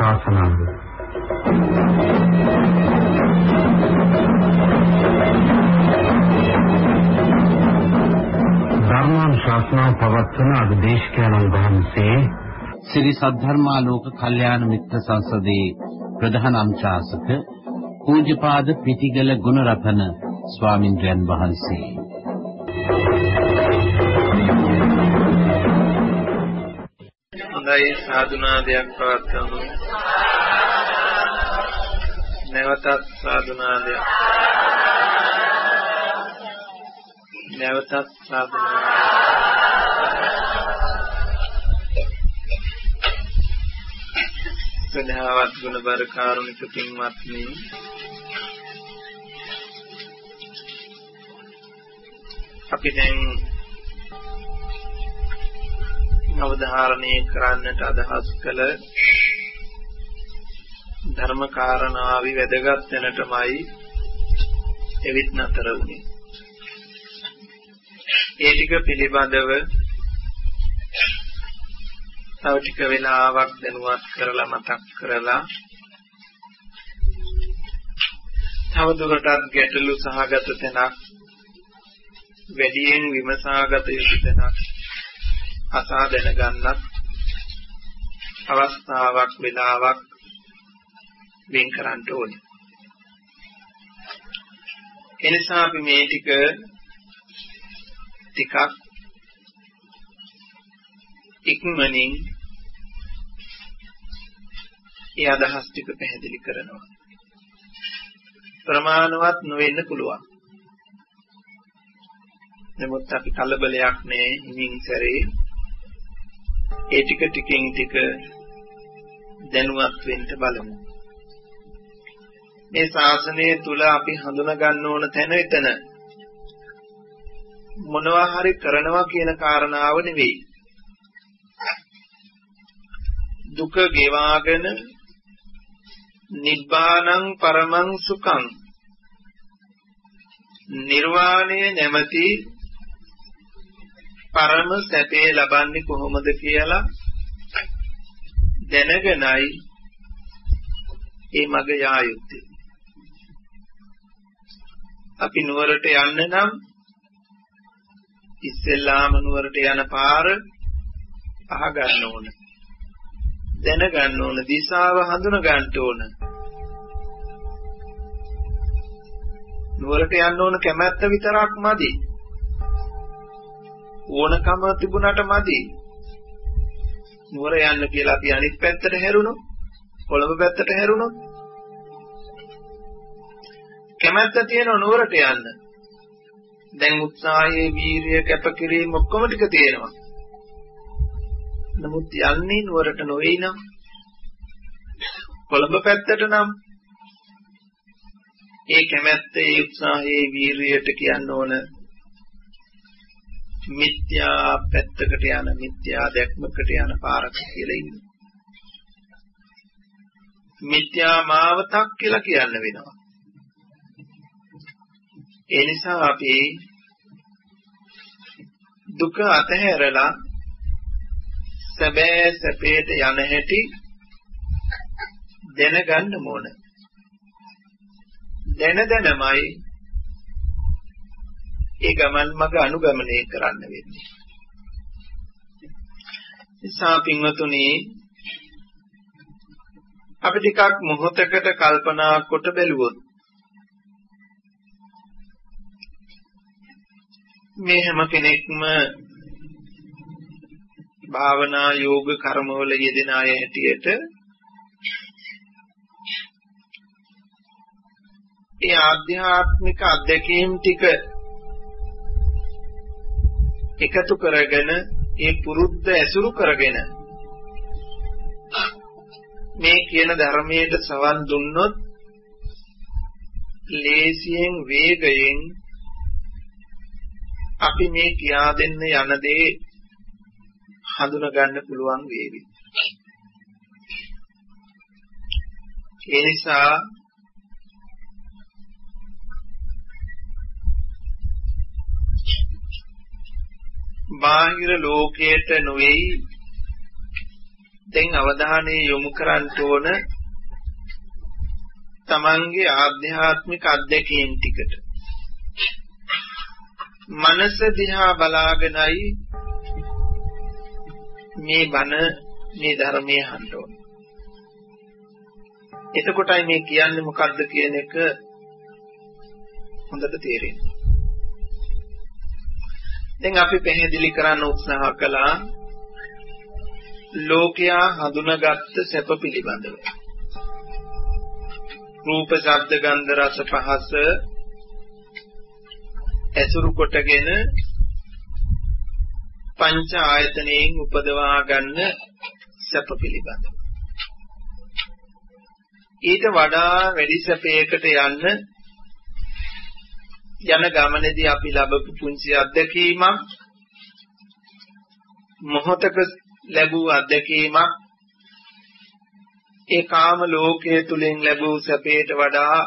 ධර්මානුශාසනාව පවත්වන අද දේශකයන්න් වහන්සේ ශ්‍රී සද්ධර්මාලෝක කල්යාණ මිත්‍ර සංසදේ ප්‍රධාන අනුශාසක පූජ්‍යපාද පිටිගල ගුණරත්න ස්වාමින්ද්‍රයන් වහන්සේ. හොඳයි සාදුනාදයක් පවත්වමු. නැවතත් සාදුනාදයක්. නැවතත් සදාවත් ගුණබර කාරුණික පින්වත්නි, අපි දැන් අවධාරණය කරන්නට අදහස් කළ ධර්ම කාරණාවි වැදගත් වෙනටමයි එවිත් නතර වුණේ. ඒ ටික පිළිබඳව තව ටික වෙලාවක් දැනුවත් කරලා මතක් කරලා තව දුරටත් ගැටලු සහගත තැනක්, වැඩියෙන් විමසාගත යුතු තැනක් අසා දැනගන්නත් අවස්ථාවක් වෙලාවක් වෙන් කරන්න ඕනේ. එනිසා අපි මේ ටිකක් ඉක්මනින් ඒ අදහස් ටික පැහැදිලි කරනවා. ප්‍රමාණවත් නොවෙන්න පුළුවන්. නමුත් අපි කලබලයක් නෑ, හිමින් සැරේ ඒ ටික ටිකෙන් ටික දැනුවත් වෙන්න බලමු. මේ ශාසනය තුල අපි හඳුනා ගන්න ඕන තැන එතන. මොනවා හරි කරනවා කියන කාරණාව නෙවෙයි. දුක ගෙවාගෙන නිබ්බානං පරමං සුඛං, නිර්වාණය නැමැති පරම සැපේ ලබන්නේ කොහොමද කියලා දැනගෙනයි මේ මග යා යුත්තේ. අපි නුවරට යන්න නම් ඉස්සෙල්ලාම නුවරට යන පාර අහගන්න ඕන, දැනගන්න ඕන, දිශාව හඳුන ගන්න ඕන. නුවරට යන්න ඕන කැමැත්ත විතරක් මදි, ඕනකම තිබුණාට මදි. නුවර යන්න කියලා අපි අනිත් පැත්තට හැරුණොත්, කොළඹ පැත්තට හැරුණොත් කැමැත්ත තියෙන නුවරට යන්න. දැන් උත්සාහයේ වීරිය කැපකිරීම ඔක්කොම ටික තියෙනවා. නමුත් යන්නේ නුවරට නොවේ නම්, කොළඹ පැත්තට නම් ඒ කැමැත්ත, ඒ උත්සාහයේ වීරියට කියන්න ඕන මිත්‍යා පැත්තකට යන, මිත්‍යා දැක්මකට යන පාරක් කියලා ඉන්නේ. මිත්‍යා මාවතක් කියලා කියන්න වෙනවා. ඒ නිසා අපි දුක අතහැරලා සැබෑ සැපේට යන හැටි දැනගන්න ඕන. දැනමයි ඒ ගමන් මඟ අනුගමනය කරන්න වෙන්නේ. නිසා පින්වතුනි, අපි ටිකක් මොහොතකට කල්පනා කොට බැලුවොත් මේ හැම කෙනෙක්ම භාවනා යෝග කර්මවල යෙදෙන අය හැටියට ඒ ආධ්‍යාත්මික අධ්‍යක්ීම් ටික එකතු කරගෙන, ඒ පුරුද්ද ඇසුරු කරගෙන මේ කියන ධර්මයට සවන් දුන්නොත් ලේසියෙන්, වේගයෙන් අපි මේ කියා දෙන්න යන දේ හඳුනා ගන්න පුළුවන් වේවි. ඒ නිසා බාහිර ලෝකයට නොවේයි දැන් අවධානය යොමු කරන්න ඕන තමන්ගේ ආධ්‍යාත්මික අත්දැකීම් ටිකට. මනස දිහා බලාගෙනයි මේ බණ මේ ධර්මයේ අහන්න ඕන. එතකොටයි මේ කියන්නේ මොකද්ද කියන එක හොඳට තේරෙන්නේ. දැන් අපි පැහැදිලි කරන්න උත්සාහ කළා ලෝකයා හඳුනාගත්ත සැප පිළිබඳව. රූප, ශබ්ද, ගන්ධ, රස, පහස ඇසුරු කොටගෙන පංච ආයතනයෙන් උපදවා ගන්න සැප පිළිබඳව. ඊට වඩා වැඩි සැපයකට යන ගමනේදී අපි ලැබපු පුංචි අත්දැකීමක්, මොහොතක ලැබූ අත්දැකීමක්, ඒ කාම ලෝකයේ තුලින් ලැබූ සැපයට වඩා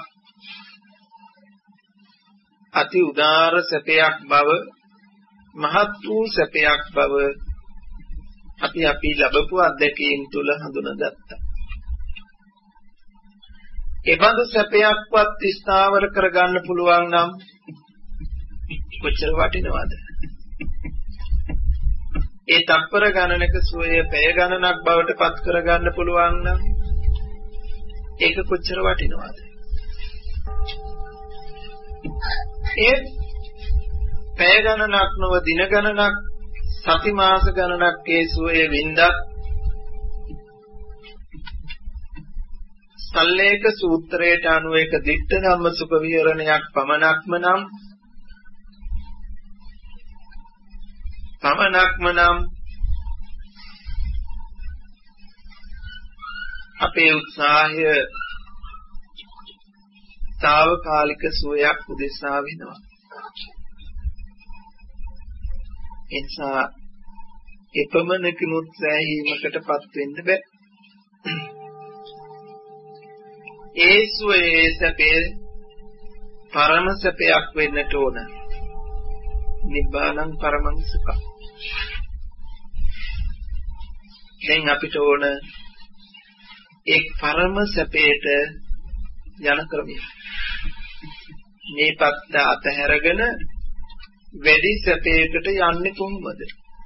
අති උදාර සැපයක් බව, මහත් වූ සැපයක් බව අපි ලැබපු අත්දැකීම් තුල හඳුනාගත්තා. ඒ බඳු සැපයක්වත් ස්ථාවර කරගන්න පුළුවන් නම් කොච්චර වටිනවද? ඒ තත්පර ගණනක සුවය පැය ගණනක් බවට පත් කරගන්න පුළුවන් නම් ඒක කොච්චර වටිනවද? ඒ පැය ගණනක් නොව දින ගණනක්, සති මාස ගණනක් ඒ සුවය වින්දත් සල්ලේක සූත්‍රයට අනුව එක දිට්ඨ ධම්ම සුඛ විහරණයක් පමණක්ම නම් අපේ උත්සාහය తాවකාලික සුවයක් උදෙසා වෙනවා. එනිසා එපමණකිනුත් සෑහීමකටපත් වෙන්න බෑ. ඒ සුවේ සැපේ පරම සැපයක් වෙන්නට ඕන. නිබ්බානං පරමං සුඛං. දැන් අපිට ඕන ඒ පරම සැපේට යන ක්‍රමය. මේ පැත්ත අතහැරගෙන වැඩි සැපයකට යන්නේ කොහොමද?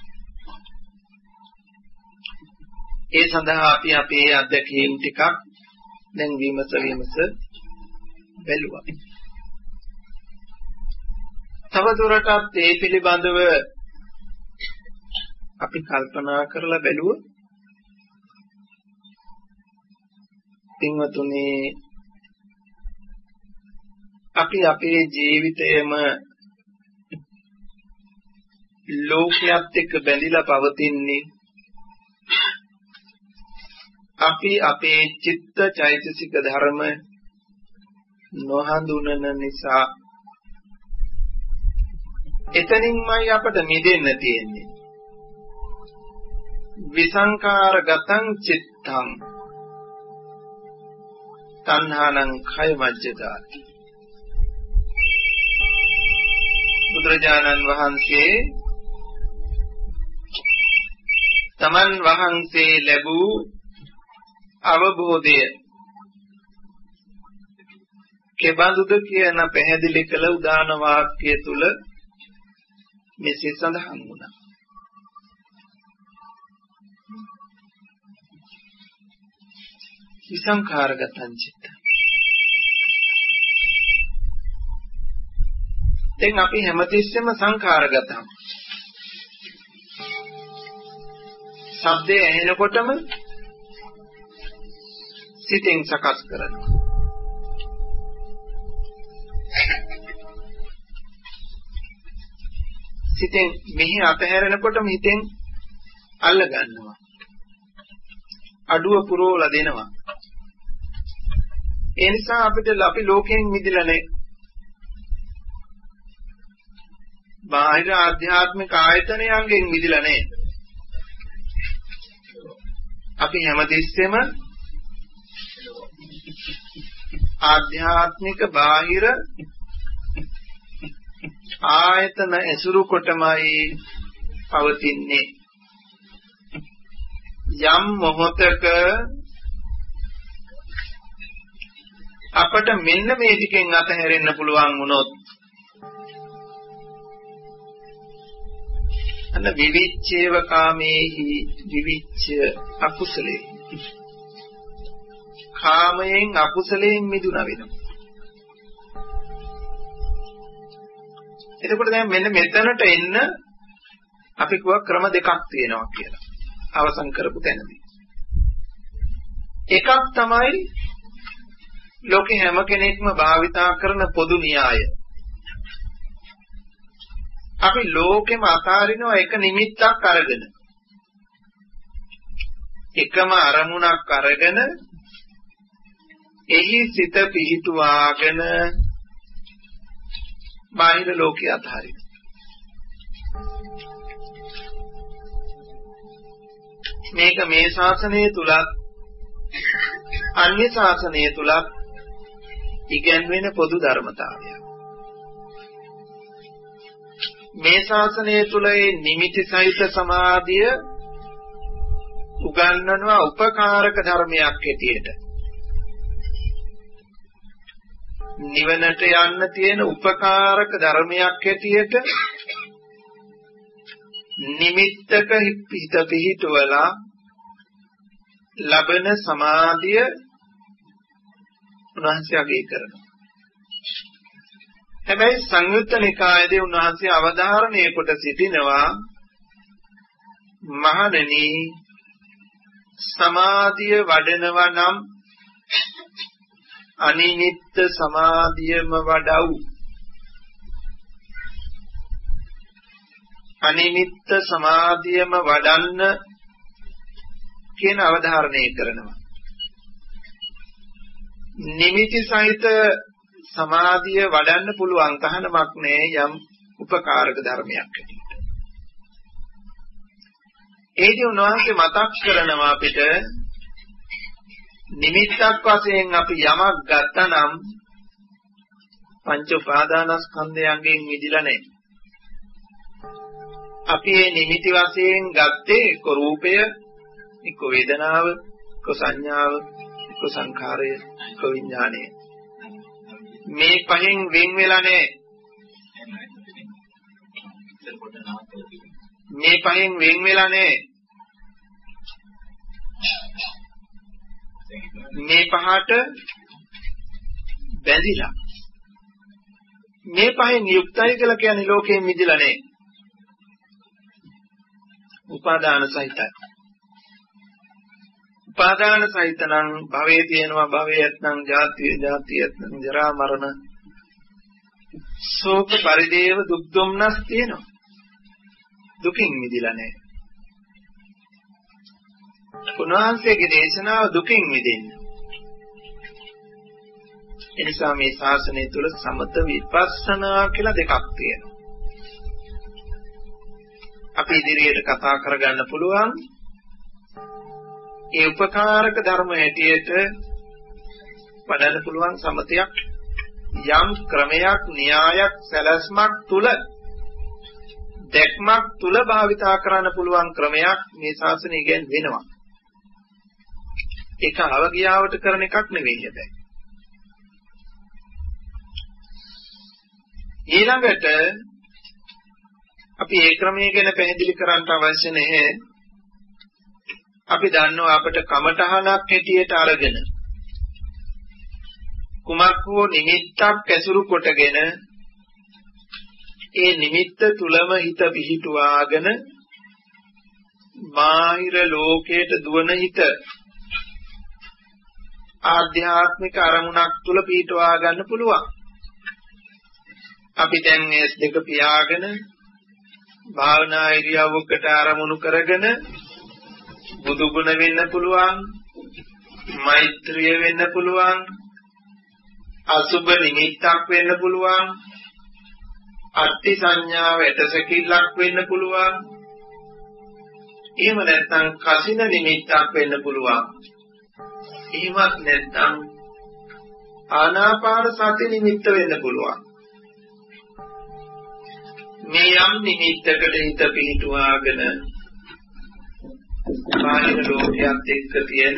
ඒ සඳහා අපි අපේ අත්දැකීම් ටිකක් දැන් විමස බැලුවා. තවදුරටත් ඒ පිළිබඳව අපි කල්පනා කරලා බැලුවොත් පින්වතුනි අපි අපේ ජීවිතයම ලෝකයක් එක්ක බැඳිලා පවතින්නේ අපි අපේ චිත්ත චෛතසික ධර්ම නොහඳුනන නිසා. එතනින්මයි අපට මිදෙන්න තියෙන්නේ. විසංකාරගතං චිත්තං තණ්හානං khය මජ්ජදාති. බුදුරජාණන් වහන්සේ තමන් වහන්සේ ලැබූ අවබෝධය කෙබඳුද කියන පැහැදිලි කළ උදාන වාක්‍ය තුල මෙසේ සඳහන් වුණා. විසංඛාරගතං චිත්ත. දැන් අපි හැමතිස්සෙම සංඛාරගතම්. ශබ්දය ඇහෙනකොටම සිතෙන් සකස් කරනවා. සිතෙන් මෙහි අතහැරෙනකොටම හිතෙන් අල්ල ගන්නවා. අඩුව පුරවලා දෙනවා. ඒ නිසා අපි ලෝකයෙන් මිදෙලා නැහැ. බාහිර ආධ්‍යාත්මික ආයතනයන්ගෙන් මිදෙලා නැහැ. අපි හැමදෙස්සෙම ආධ්‍යාත්මික බාහිර ආයතන ඇසුරු කොටමයි පවතින්නේ. යම් මොහොතක අපට මෙන්න මේ ටිකෙන් අතහැරෙන්න පුළුවන් වුණොත් අන්න විවිච්ඡේව කාමේහි විවිච්ඡ අකුසලේ කාමයෙන් අකුසලයෙන් මිදුණා වෙනවා. එතකොට දැන් මෙන්න මෙතනට එන්න අපි කිව්වා ක්‍රම දෙකක් තියෙනවා කියලා. අවසන් කරපු තැනදී. එකක් තමයි ලෝකේ හැම කෙනෙක්ම භාවිතා කරන පොදු න්‍යාය. අපි ලෝකෙම අතාරිනවා එක නිමිත්තක් අරගෙන. එකම අරමුණක් අරගෙන එහි සිත පිහිටුවාගෙන බාහිර ලෝකය අතාරින. මේක මේ ශාසනය තුලත් අන්‍ය ශාසනය තුලත් ඉගැන්වෙන පොදු ධර්මතාවයක්. මේ ශාසනය තුල නිමිති සහිත සමාධිය උගන්වනවා උපකාරක ධර්මයක් හැටියට. නිවනට යන්න තියෙන උපකාරක ධර්මයක් හැටියට නිමිත්තක හිත පිහිටවලා ලබන සමාධිය උන්වහන්සේ අගය කරනවා. හැබැයි සංයුත්ත නිකායේදී උන්වහන්සේ අවධාරණය කොට සිටිනවා මහණෙනි සමාධිය වඩනවා නම් අනිමිත්ත සමාධියම වඩව්. අනිමිත්ත සමාධියම වඩන්න කියන අවධාරණය කරනවා. නිමිති සහිත සමාධිය වඩන්න පුළුවන් තහනමක් නෑ යම් උපකාරක ධර්මයක් හැටියට. ඒකේ උන්වහන්සේ මතක් කරනවා අපිට නිමිත්තක් වශයෙන් අපි යමක් ගත්තනම් පංච උපාදානස්කන්ධයන්ගෙන් මිදිලා නැහැ. අපි මේ නිමිති වශයෙන් ගත්තේ එක්ක රූපය, එක්ක වේදනාව, එක්ක සංඥාව, එක්ක සංඛාරය, එක්ක විඥානය. මේ පහෙන් වෙන් වෙලා නැහැ. මේ පහෙන් වෙන් වෙලා නැහැ. මේ පහට බැඳිලා මේ පහෙන් යුක්තයි කියලා කියන්නේ ලෝකයෙන් මිදලා නැහැ. උපාදාන සහිතයි. උපාදාන සහිත නම් භවයේ තියෙනවා, භවයත් නම් ජාතිය, ජාතියත් නම් ජරා මරණ ශෝක පරිදේව දුක් දුම්නස් තියෙනවා. දුකින් මිදලා නැහැ. උන්වහන්සේගේ දේශනාව දුකින් මිදෙන්න. එනිසා මේ ශාසනය තුල සමත විපස්සනා කියලා දෙකක් තියෙනවා. අපි ඉදිරියට කතා කරගන්න පුළුවන් ඒ උපකාරක ධර්ම හැටියට වඩන්න පුළුවන් සමතයක් යම් ක්‍රමයක් න්‍යායක් සැලැස්මක් තුල දැක්මක් තුල භාවිතා කරන්න පුළුවන් ක්‍රමයක් මේ ශාසනය ඉගෙන වෙනවා. ඒක අවගියාවට කරන එකක් නෙවෙයි හැබැයි. ඊළඟට අපි ඒ ක්‍රමය ගැන පැහැදිලි කරන්න අවශ්‍ය නැහැ. අපි දන්නවා අපිට කමඨහනක් හැටියට අරගෙන කුමක් හෝ නිමිත්තක් ඇසුරු කොටගෙන ඒ නිමිත්ත තුලම හිත පිහිටුවාගෙන බාහිර ලෝකයට දුවන හිත ආධ්‍යාත්මික අරමුණක් තුල පිහිටවා ගන්න පුළුවන්. අපි දැන් මේ දෙක පියාගෙන භාවනා ඉරියව්වකට ආරමුණු කරගෙන බුදු ගුණ වෙන්න පුළුවන්, මෛත්‍රිය වෙන්න පුළුවන්, අසුබ නිමිත්තක් වෙන්න පුළුවන්, අට්ටි සංඥාව ඇටසැකිල්ලක් වෙන්න පුළුවන්. එහෙම නැත්නම් කසින නිමිත්තක් වෙන්න පුළුවන්. එහෙමත් නැත්නම් ආනාපාන සති නිමිත්ත වෙන්න පුළුවන්. මේ යම් නිමිත්තකට හිත පිහිටුවාගෙන බාහිර ලෝකයක් එක්ක තියෙන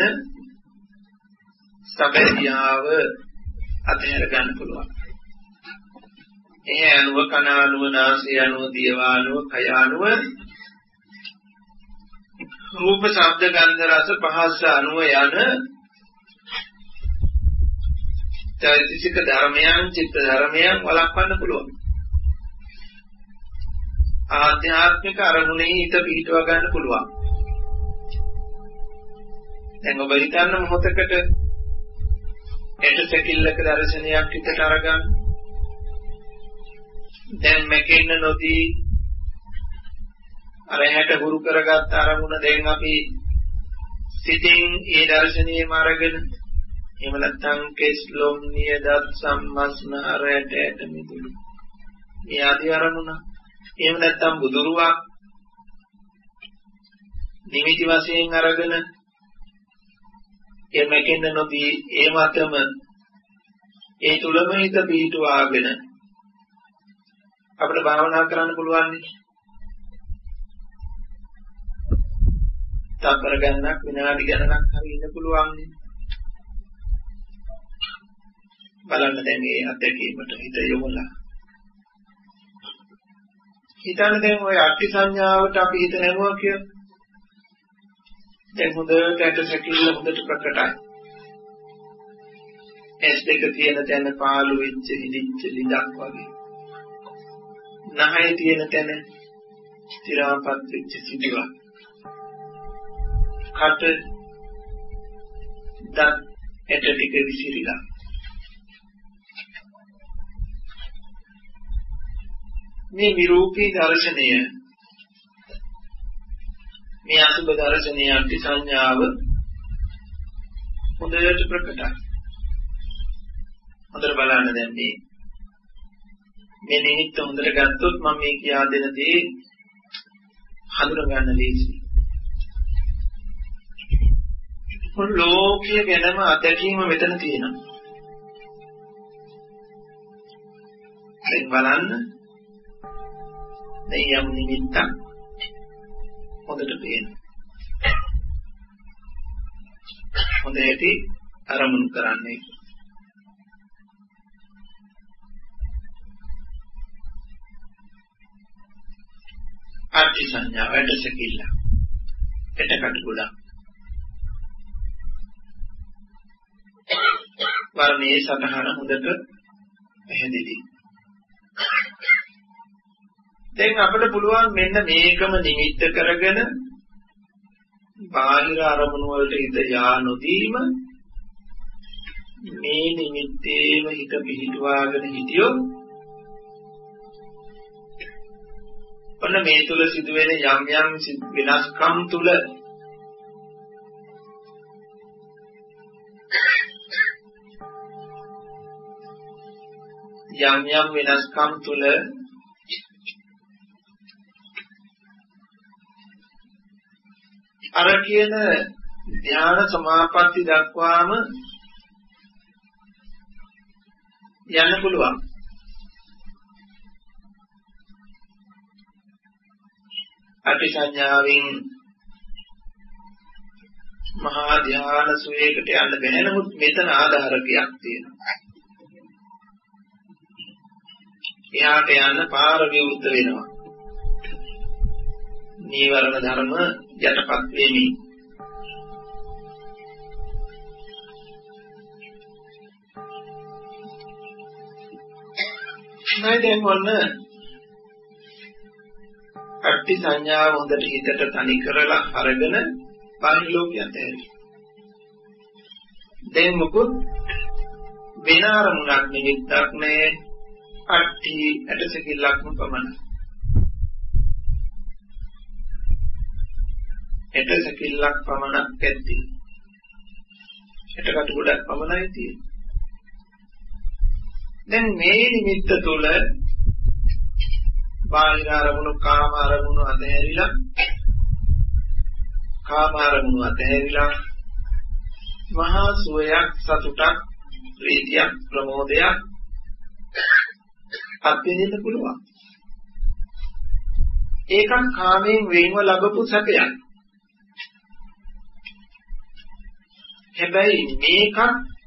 සබැදියාව අතහැර ගන්න පුළුවන්. ඒ අනුව කන අනුව නාසය අනුව දියවානුව කය අනුව රූප ශබ්ද ගන්ධ රස පහස අනුව යන චෛතසික ධර්මයන් චිත්ත ධර්මයන් වළක්වන්න පුළුවන්. ආධ්‍යාත්මික අරමුණේ හිත පිහිටව ගන්න පුළුවන්. දැන් ඔබ හිතන්න මොහොතකට එට සැකිල්ලක දර්ශනයක් හිතට අරගන්න. දැන් මෙකෙන්න නොදී අර හැට ගුරු කරගත් අරමුණ දැන් අපි සිතින් ඒ දර්ශනීයම අරගෙන එහෙම නැත්නම් කෙස් ලොම් නියදත් සම්මස්නාරයට ඇට මිදුළු මේ ආදී අරමුණ එහෙම නැත්නම් බුදුරුවක් නිමිති වශයෙන් අරගෙන ඒ මෙකෙන්න නොදී ඒ මතම ඒ තුලම හිත පිහිටුවාගෙන අපිට භාවනා කරන්න පුළුවන් නේ. තප්පර ගණනක් විනාඩි ගණනක් හරි ඉන්න පුළුවන් නේ. බලන්න දැන් මේ අත්දැකීමට හිත යොමුලා. හිතන්න දැන් ওই අට්ටි සංඥාවට අපි හිත නැමුවා කියලා. දැන් හොඳට ඇට සැකිල්ල හොඳට ප්‍රකටයි. ඇස් දෙක තියෙන තැන පාළු වෙච්ච හිදිච්ච ලිඳක් වගේ. නහය තියෙන තැන ස්ථිරාපත් වෙච්ච සිදුවක්. කට දත් ඇට ටික විසිරිලා. මේ විරූපී දර්ශනය මේ අසුබ දර්ශනය අට්ටි සංඥාව හොඳට ප්‍රකටයි. හොඳට බලන්න දැන් මේ නිමිත්ත හොඳට ගත්තොත් මම මේ කියා දෙන දේ හඳුනා ගන්න ලේසියි. මොන ලෝකයේ ගැනම අත්දැකීම මෙතන තියෙනවා. දැන් බලන්න දැන් යම් නිමිත්තක් හොඳට පේනවා. හොඳට අරමුණු කරන්නේ. අට්ටි සංඥා වැඩ සැකිල්ල. එතකට ගොඩක්. වර්ණයේ සතහන හොඳට පැහැදිලි. දැන් අපිට පුළුවන් මෙන්න මේකම නිමිත්ත කරගෙන බාහිර අරමුණු වලට හිත යා නොදීම මේ නිමිත්තේම හිත පිහිටුවාගෙන හිටියොත් ඔන්න මේ තුල සිදුවෙන යම් යම් වෙනස්කම් තුල අර කියන ධ්‍යාන සමාපatti දක්වාම යන්න පුළුවන්. අට්ටි සංඥාවෙන් මහා ධ්‍යාන සුවයකට යන්න බැහැ. නමුත් මෙතන ආධාරකයක් තියෙනවා. එයාට යන්න පාර විවෘත වෙනවා. නීවරණ ධර්ම යටපත් වෙමි. නැදෙන් වන්න අට්ටි සංඥාව හොඳට හිතට තනි කරලා අරගෙන බාහිර ලෝකයට ඇරෙයි. දැන් මොකද වෙන අරමුණක් නිමිත්තක් නැහැ. අට්ටි ඇටසකිල්ලක්ම පමණයි. ඇටසකිල්ලක් පමණක් ඇති. ඇටකට ගොඩක් පමණයි තියෙන්නේ. දැන් මේ නිමිත්ත තුළ බාහිර අරමුණු කාම අරමුණු අතහැරිලා මහා සුවයක් සතුටක් ප්‍රීතියක් ප්‍රමෝදයක් අත්විඳින්න පුළුවන්. ඒකත් කාමයෙන් වෙන්ව ලැබපු සැපයක්. හැබැයි මේක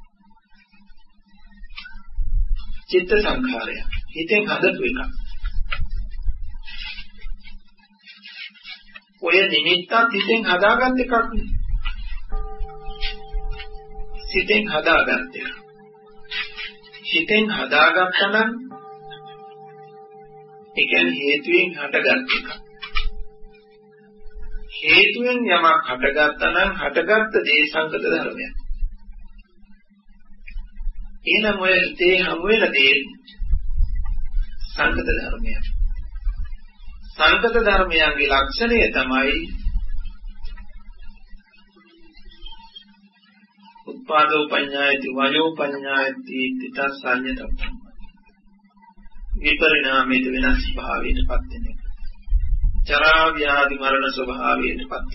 චිත්ත සංඛාරය. හිතෙන් හදපු එකක්. ඔය නිමිත්තත් හිතෙන් හදාගත් එකක් නේ. සිතෙන් හදාගත් එක. හිතෙන් හදාගත්තා නම් ඒ කියන්නේ හේතුයෙන් හටගත් එක. හේතුයෙන් යමක් හටගත්තා නම් හටගත්ත දේ සංකත ධර්මයක්. එනම් ඔය හිතේ හමු වෙන දේ සංකත ධර්මයක්. සංකත ධර්මයන්ගේ ලක්ෂණය තමයි උත්පාදෝ පඤ්ඤායති වයෝ පඤ්ඤායති තිතස්සඤ්ඤතම් විපරිණාමයට වෙනස් භාවයටපත් වෙන එක. ජරා ව්‍යාධි මරණ ස්වභාවයටපත්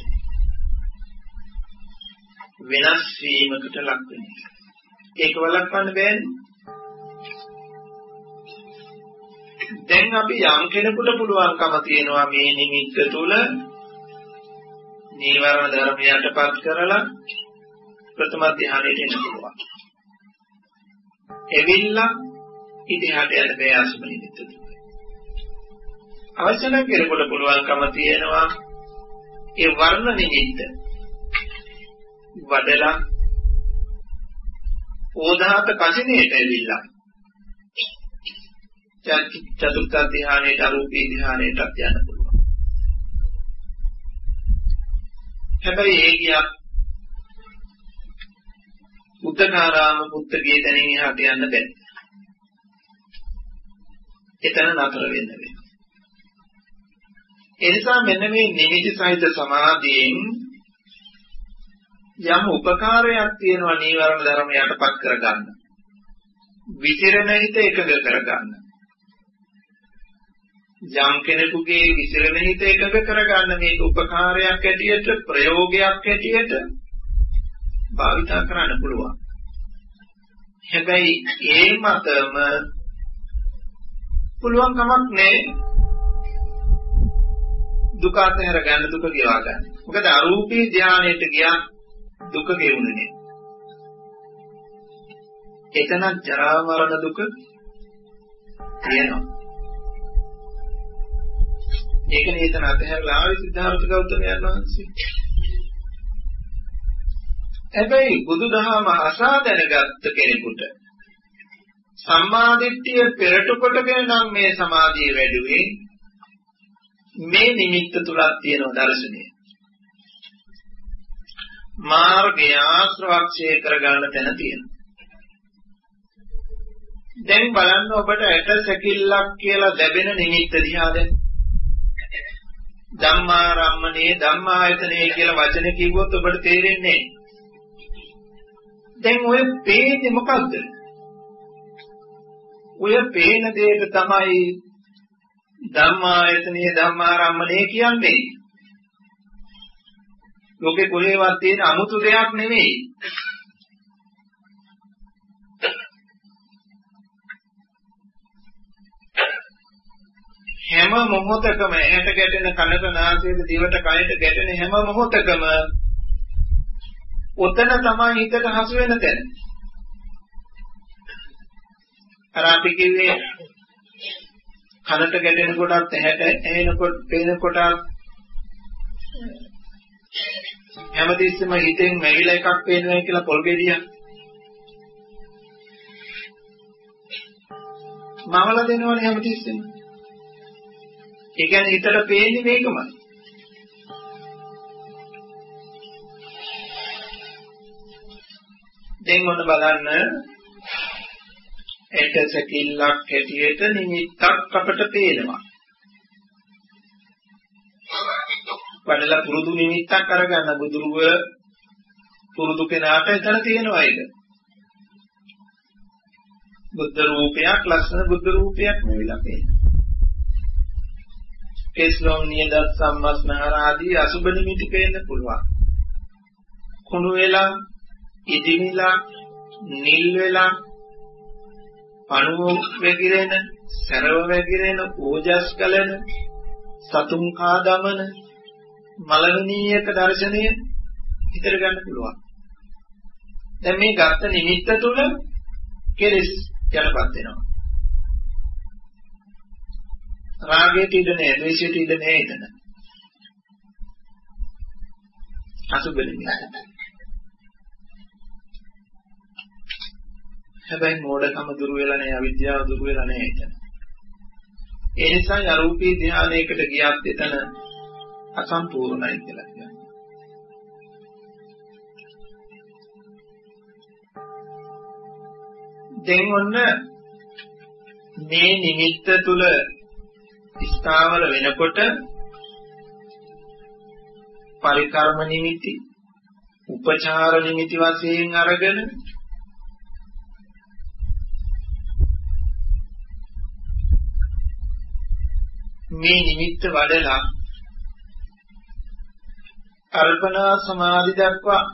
වෙනස් වීමකට ලක් වෙන එක. ඒක වළක්වන්න බෑනේ. දැන් අපි යම් කෙනෙකුට පුළුවන්කම තියෙනවා මේ නිමිත්ත තුල නීවරණ ධර්මයටපත් කරලා ප්‍රථම ධ්‍යානයට එන්න පුළුවන්. එවිල්ලා ඉතිහාට යන බෑ අසුබ නිමිත්ත තුල. අවශ්‍ය නම් කෙනෙකුට පුළුවන්කම තියෙනවා ඒ වර්ණ නිමිත්ත වඩලා ඕධාත කසිනේට ඇවිල්ලා චතුර්ථ ධ්‍යානයට අරූපී ධ්‍යානයටත් යන්න පුළුවන්. හැබැයි ඒ කියා උත්තනාරාම පුත්තගේ තැනින් එහාට යන්න බැහැ. එතන නතර වෙන්න වෙනවා. ඒ නිසා මෙන්න මේ නිමිති සහිත සමාධියෙන් යම් උපකාරයක් තියෙනවා නීවරණ ධර්ම යටපත් කරගන්න. විචිරණ හිත එකඟ කරගන්න. යම් කෙනෙකුගේ විචිරණ හිත එකඟ කරගන්න මේක උපකාරයක් ඇටියට ප්‍රයෝගයක් ඇටියට භාවිතා කරන්න පුළුවන්. හැබැයි ඒ මතම පුළුවන් කමක් නැහැ දුක අතහැර ගන්න දුක ගෙවා ගන්න. මොකද අරූපී ධානයට ගියා දුක ගෙවුනේ නෑ. එතන ජරා මරණ දුක තියෙනවා. ඒක නේතන අතහැරලා ආවේ සිද්ධාර්ථ ගෞතමයන් වහන්සේ. හැබැයි බුදුදහම අසා දැනගත්ත කෙනෙකුට සම්මාදිට්ඨිය පෙරට කොටගෙන නම් මේ සමාධිය වැඩුවේ මේ නිමිත්ත තුලක් තියෙන දර්ශනය. මාර්ගය ආශ්‍රවක්ෂය කරගන්න තැන තියෙනවා. දැන් බලන්න ඔබට ඇට සැකිල්ලක් කියලා ලැබෙන නිමිත්ත දිහා දැන් ධම්මාරම්මනේ ධම්මායතනේ කියලා වචන කිව්වොත් ඔබට තේරෙන්නේ නැහැ. දැන් ඔය පේන්නේ මොකද්ද? ඔය පේන දෙයට තමයි ධම්මායතනේ ධම්මාරම්මනේ කියන්නේ. ලෝකේ කොහේවත් තියෙන 아무තු දෙයක් නෙමෙයි. හැම මොහොතකම ඇහැට ගැටෙන කනට නාසයට දිවට කයට ගැටෙන හැම මොහොතකම උතන තමයි හිතට හසු වෙන තැන. අර අපි කිව්වේ කනට ගැටෙන කොටත් ඇහැට ඇහෙනකොට පේන කොට හැමතිස්සෙම හිතෙන් මැවිලා එකක් පේනවා කියලා පොල් ගෙඩියක් මවලා දෙනවනේ හැමතිස්සෙම. ඒ කියන්නේ හිතට පේන්නේ මේකමයි. දැන් ඔන්න බලන්න ඒක සැකිල්ලක් හැටියට නිමිත්තක් අපට පේනවා. වඩලා පුරුදු නිමිත්තක් අරගන්න බුදුරුව පුරුදු කෙනාට එතන තියෙනවා ඒක. බුද්ධ රූපයක් ලස්සන බුද්ධ රූපයක් නෙවිලා පේනවා. කෙස්ලොම් නියදත් සම්මස්නහර ආදී අසුබ නිමිති පේන්න පුළුවන්. කුණු වෙලා ඉදිමිලා නිල් වෙලා පණුව වැగిරෙන සරව වැగిරෙන ඕජස් කලන සතුන් කා දමන මලවිනීයක දර්ශනය හිතර ගන්න පුළුවන්. දැන් මේ ගත්ත නිමිත්ත තුල කෙලෙස් යටපත් වෙනවා. රාගයට ඉඩ නැහැ, ද්වේෂයට ඉඩ නැහැ එතන. අසුබ නිමිත්ත. හැබැයි මෝඩකම දුරු වෙලා නැහැ, අවිද්‍යාව දුරු වෙලා නැහැ එතන. ඒ නිසා අරූපී ධානයකට ගියත් එතන අසම්පූර්ණයි කියලා කියනවා. දැන් ඔන්න මේ නිමිත්ත තුල ස්ථාවර වෙනකොට පරිකර්ම නිමිති, උපචාර නිමිති වශයෙන් අරගෙන මේ නිමිත්ත වඩලා අර්පණා සමාධි දක්වා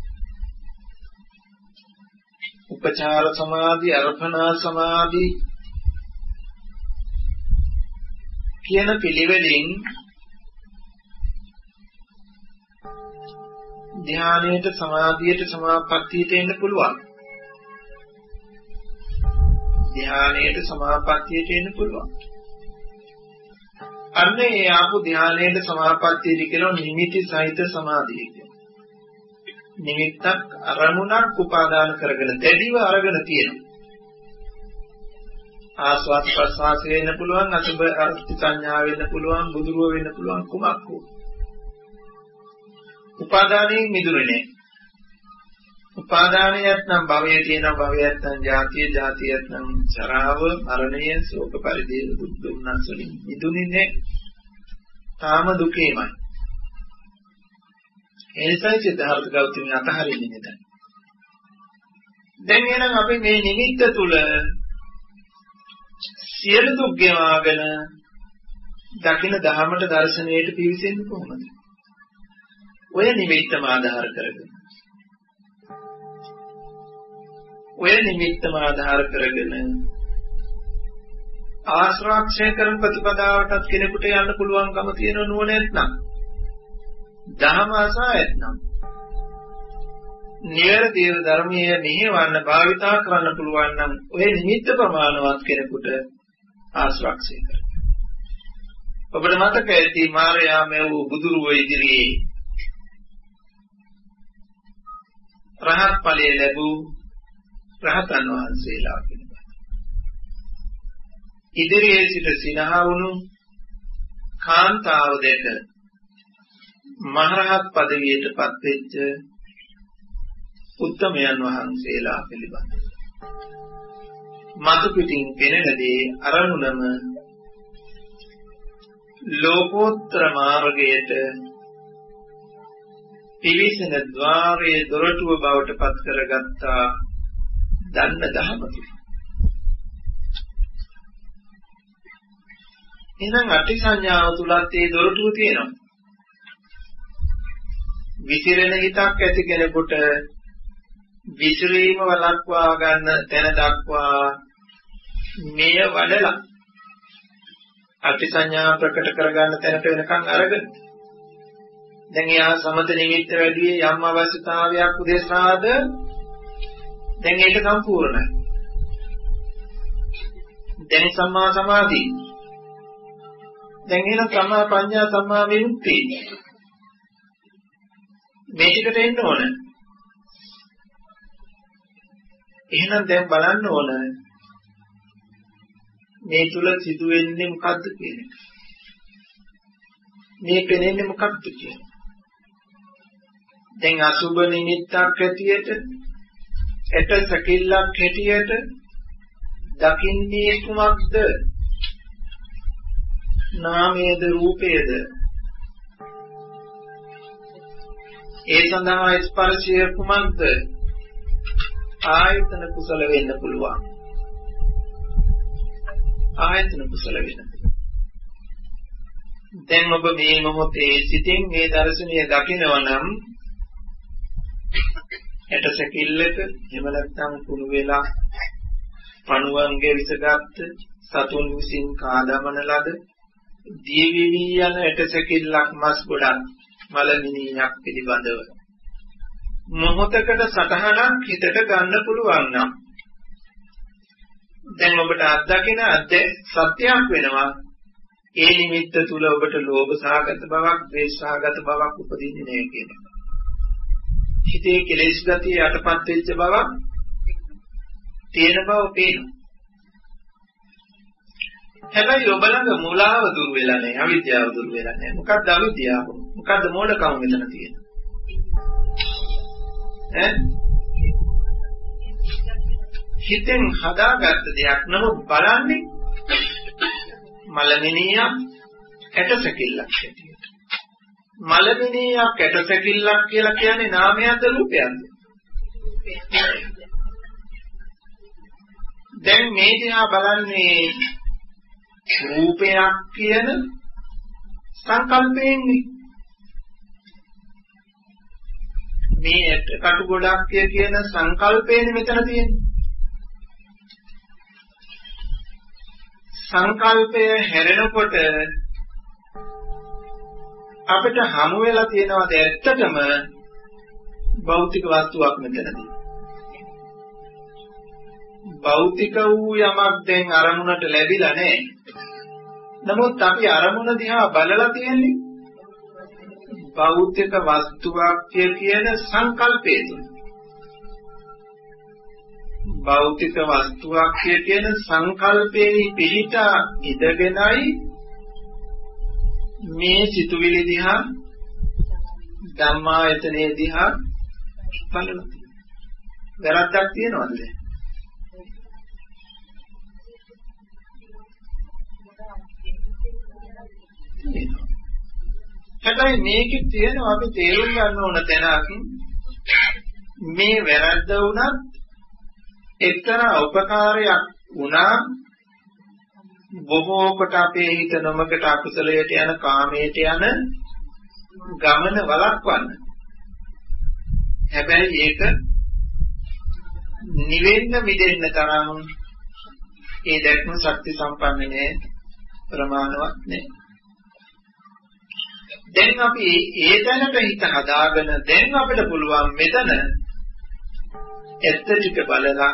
උපචාර සමාධි, අර්පණා සමාධි කියන පිළිවෙලින් ධානයට, සමාධියට, සමාපත්තියට එන්න පුළුවන්. ධානයට, සමාපත්තියට එන්න පුළුවන්. අන්න ඒ ආපු ධානයට, සමාපත්තියට කියන නිමිති සහිත සමාධිය කියනවා. නිමිත්තක් අරමුණක් උපාදාන කරගෙන දැඩිව අරගෙන තියෙනවා. ආස්වාද ප්‍රසවාස වෙන්න පුළුවන්, අසුබ අර්ථ සංඥා වෙන්න පුළුවන්, බුදුරුව වෙන්න පුළුවන්, කුමක් හෝ. උපාදානයෙන් මිදුනේ නැහැ. උපාදානයත් නම් භවයේ තියෙන, භවයත් නම් ජාතිය, ජාතියත් නම් ජරාව, මරණය, ශෝක පරිදේව දුක් දුන්නස් වලින් මිදුනේ නැහැ. තාම දුකේමයි. එනිසා සිතාර්ථ ගෞතමයන් අතහරින්නේ නැහැ. දැන් එහෙනම් අපි මේ නිමිත්ත තුල සියලු දුක් ගෙවාගෙන දකින ධහමට දර්ශනයට පිවිසෙන්නේ කොහොමද? ඔය නිමිත්තම ආධාර කරගෙන. ඔය නිමිත්තම ආධාර කරගෙන ආශ්‍රාක්ෂය කරන ප්‍රතිපදාවටත් කෙනෙකුට යන්න පුළුවන්කම තියෙන නුවණැත්නම් ධර්ම ආසායත්නම් නිවැරදිව ධර්මයේ මෙහෙවන්න භාවිතා කරන්න පුළුවන් නම් ඔය නිමිත්ත ප්‍රමාණවත් කෙනෙකුට ආශ්‍රාක්ෂය කරන්න. ඔබට මතක ඇති මාර්යා මෙව බුදුරුව ඉදිරියේ රහත් ඵලය ලැබූ රහතන් වහන්සේලා පිළිබඳ. ඉදිරියේ සිට සිනහා වුණු කාන්තාව දෙක මහරහත් පදවියට පත්වෙච්ච උත්තමයන් වහන්සේලා පිළිබඳ. මතු පිටින් පෙනෙනදී අරමුණම ලෝකෝත්තර මාර්ගයට පිවිසෙන ద్వාරයේ දොරටුව බවට පත් කරගත්තා දන්න දහමකි. එහෙනම් අටි සංඥාව තුලත් ඒ දොරටුව තියෙනවා. විසිරෙන හිතක් ඇති කෙනෙකුට විසිරීම වළක්වා ගන්න තැන දක්වා මෙය වඩලා අටි සංඥා ප්‍රකට කරගන්න තැනට වෙනකන් අරගෙන දැන් යා සමත නිමිත්ත වැඩි යම් අවශ්‍යතාවයක් උදෙසාද දැන් ඒක සම්පූර්ණයි. දැන් සම්මා සමාධි දැන් එන සම්මා ප්‍රඥා සම්මා විමුක්ති මේ ටිකට එන්න ඕන. එහෙනම් දැන් බලන්න ඕන මේ තුල සිදුවෙන්නේ මොකද්ද කියන එක. මේ පෙනෙන්නේ මොකක්ද කියන. දැන් අසුබ නිමිත්තක් ඇටියට එත සකිල්ලක් හැටියට දකින්නේ කුමක්ද? නාමයේද රූපයේද? ඒ සඳහා ස්පර්ශය කුමක්ද? ආයතන කුසල වෙන්න පුළුවන්. ආයතන කුසල වෙන්න පුළුවන්. දැන් ඔබ මේ මොහොතේ සිටින් මේ දර්ශනීය දකිනවා නම් එට සැකිල්ලක එහෙම නැත්නම් කුණු වෙලා පණුවන්ගේ විසගත් සතුන් විසින් කාදමන ලද දීවිවි යන එට සැකිල්ලක් මස් ගොඩක් මලමිනියක් පිළිබඳව මොහොතකට සටහනක් හිතට ගන්න පුළුවන් නම් දැන් ඔබට අත්දකින සත්‍යයක් වෙනවා. ඒ නිමිත්ත තුල ඔබට ලෝභ සහගත බවක්, ද්වේෂ සහගත බවක් උපදින්නේ නැහැ කියනවා. හිතේ කෙලෙස් ගතිය යටපත් වෙච්ච බවක් තියෙන බව පේනවා. හැබැයි ඔබ ළඟ මුලාව දුර වෙලා නැහැ, අවිද්‍යාව දුර වෙලා නැහැ. මොකක්ද අවිද්‍යාව? මොකක්ද මෝඩකම මෙතන තියෙන්නේ? හිතෙන් හදාගත්ත දෙයක් නමුත් බලන්නේ මලමිනියක් ඇටසැකිල්ලක් හැටියට. මලමිනියක් ඇටසැකිල්ලක් කියලා කියන්නේ නාමයක්ද රූපයක්ද? දැන් මේ දිහා බලන්නේ රූපයක් කියන සංකල්පයෙන්නේ. මේ කටු ගොඩක් කියන සංකල්පයනේ මෙතන තියෙන්නේ. සංකල්පය හැරෙනකොට අපිට හමු වෙලා තියෙනවාද ඇත්තටම භෞතික වස්තුවක් මෙතනදී. භෞතික වූ යමක් දැන් අරමුණට ලැබිලා නැහැ. නමුත් අපි අරමුණ දිහා බලලා තියෙන්නේ භෞතික වස්තුවක් කියන සංකල්පය තුළ. භෞතික වස්තුවක් කියන සංකල්පයේ පිහිට ඉඳගෙනයි මේ සිතුවිලි දිහා ධම්මායතනේ දිහා බලනවා. වැරද්දක් තියනවද? හැබැයි මේකේ තියෙනවා අපි තේරුම් ගන්න ඕන තැනක් මේ වැරද්ද වුණත් එක්තරා උපකාරයක් වුණා බොහෝ කොට අපේ හිත නොමකට අකුසලයට යන කාමයට යන ගමන වළක්වන්න. හැබැයි ඒක නිවෙන්න මිදෙන්න තරම් ඒ දැක්ම ශක්ති සම්පන්න නෑ, ප්‍රමාණවත් නෑ. දැන් අපි ඒ දැනට හිත හදාගෙන දැන් අපිට පුළුවන් මෙතන ඇත්ත ටික බලලා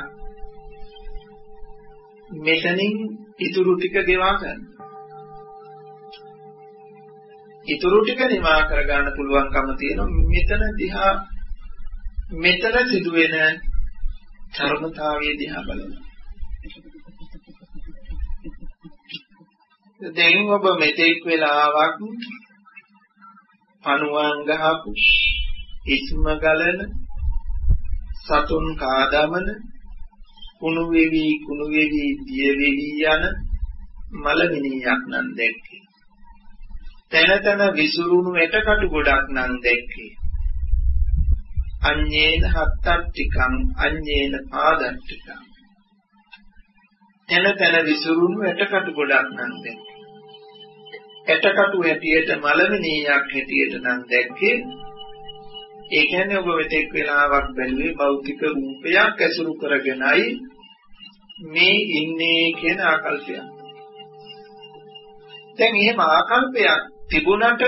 මෙතනින් ඉතුරු ටික ගෙවා ගන්න. ඉතුරු ටික නිමා කර ගන්න පුළුවන්කම තියෙනවා මෙතන දිහා මෙතන සිදුවෙන ධර්මතාවය දිහා බලනවා. දැන් ඔබ මෙතෙක් වෙලාවක් පණුවන් ගහපු ඉස්ම ගලන සතුන් කාදමන කුණු වෙවි දිය වෙවි යන මලමිනියක් නම් දැක්කේ. තන තන විසුරුණු එටකටු ගොඩක් නම් දැක්කේ. අඤ්ඤේන හත්තට්ටිකං අඤ්ඤේන පාදට්ටිකං. තන තන විසුරුණු එටකටු ගොඩක් නම් දැක්කේ. එටකටු හැටියට මලමිනියක් හැටියට නම් දැක්කේ. ඒ කියන්නේ ඔබ මෙතෙක් වෙලාවක් බැලුවේ භෞතික රූපයක් ඇසුරු කරගෙනයි මේ ඉන්නේ කියන ආකල්පයක්. දැන් එහෙම ආකල්පයක් තිබුණට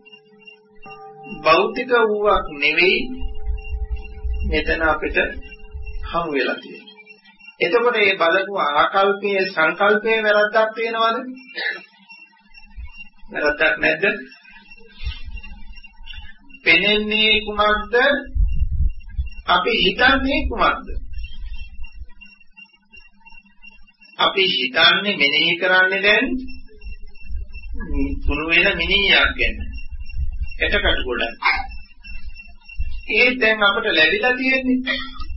භෞතික වූවක් නෙවෙයි මෙතන අපිට හමු වෙලා තියෙන්නේ. එතකොට මේ බලපු ආකල්පයේ සංකල්පයේ වැරද්දක් තියෙනවද? වැරද්දක් නැද්ද? පෙනෙන්නේ කුමක්ද? අපි හිතන්නේ කුමක්ද? අපි හිතන්නේ මෙනෙහි කරන්නේ දැන් කුණු වෙන මිනිහක් ගැන. එතකට ගොඩක්. ඒ දැන් අපිට ලැබිලා තියෙන්නේ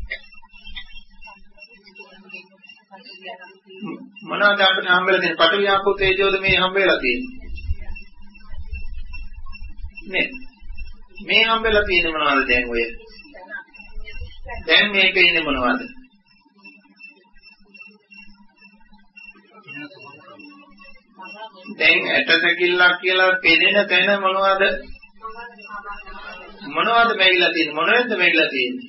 මොනවද අපිට හම්බෙලා තියෙන්නේ? පඨවි ආපෝ තේජෝද මේ හම්බෙලා තියෙන්නේ? නේ. මේ හම්බෙලා තියෙන්නේ මොනවද දැන් ඔය? දැන් මේක ඉන්නේ මොනවද? දැන් ඇටසැකිල්ලක් කියලා පෙනෙන තැන මොනවද? මොනවද මෙයිලා තියෙන්නේ? මොනවද මෙයිලා තියෙන්නේ?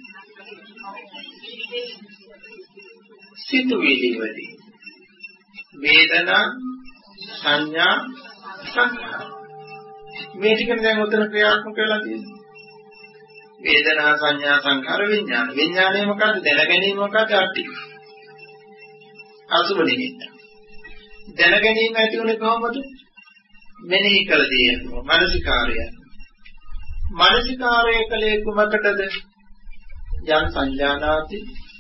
සිතුවිලි වලින්. වේදනා, සංඥා, සංඛාර. මේ ටිකෙන් දැන් උතන ක්‍රියාත්මක වෙලා තියෙන්නේ. වේදනා සංඥා සංඛාර විඥාන. විඥානය මොකද්ද? දැන ගැනීම මොකද්ද? අට්ටි. අසුබ නිමිත්ත. දැන ගැනීම ඇති උනේ කොහොමද? මෙනෙහි කළ දේ යනවා. මානසිකාරය. මානසිකාරය කලේ කුමකටද? යම් සංඥානාති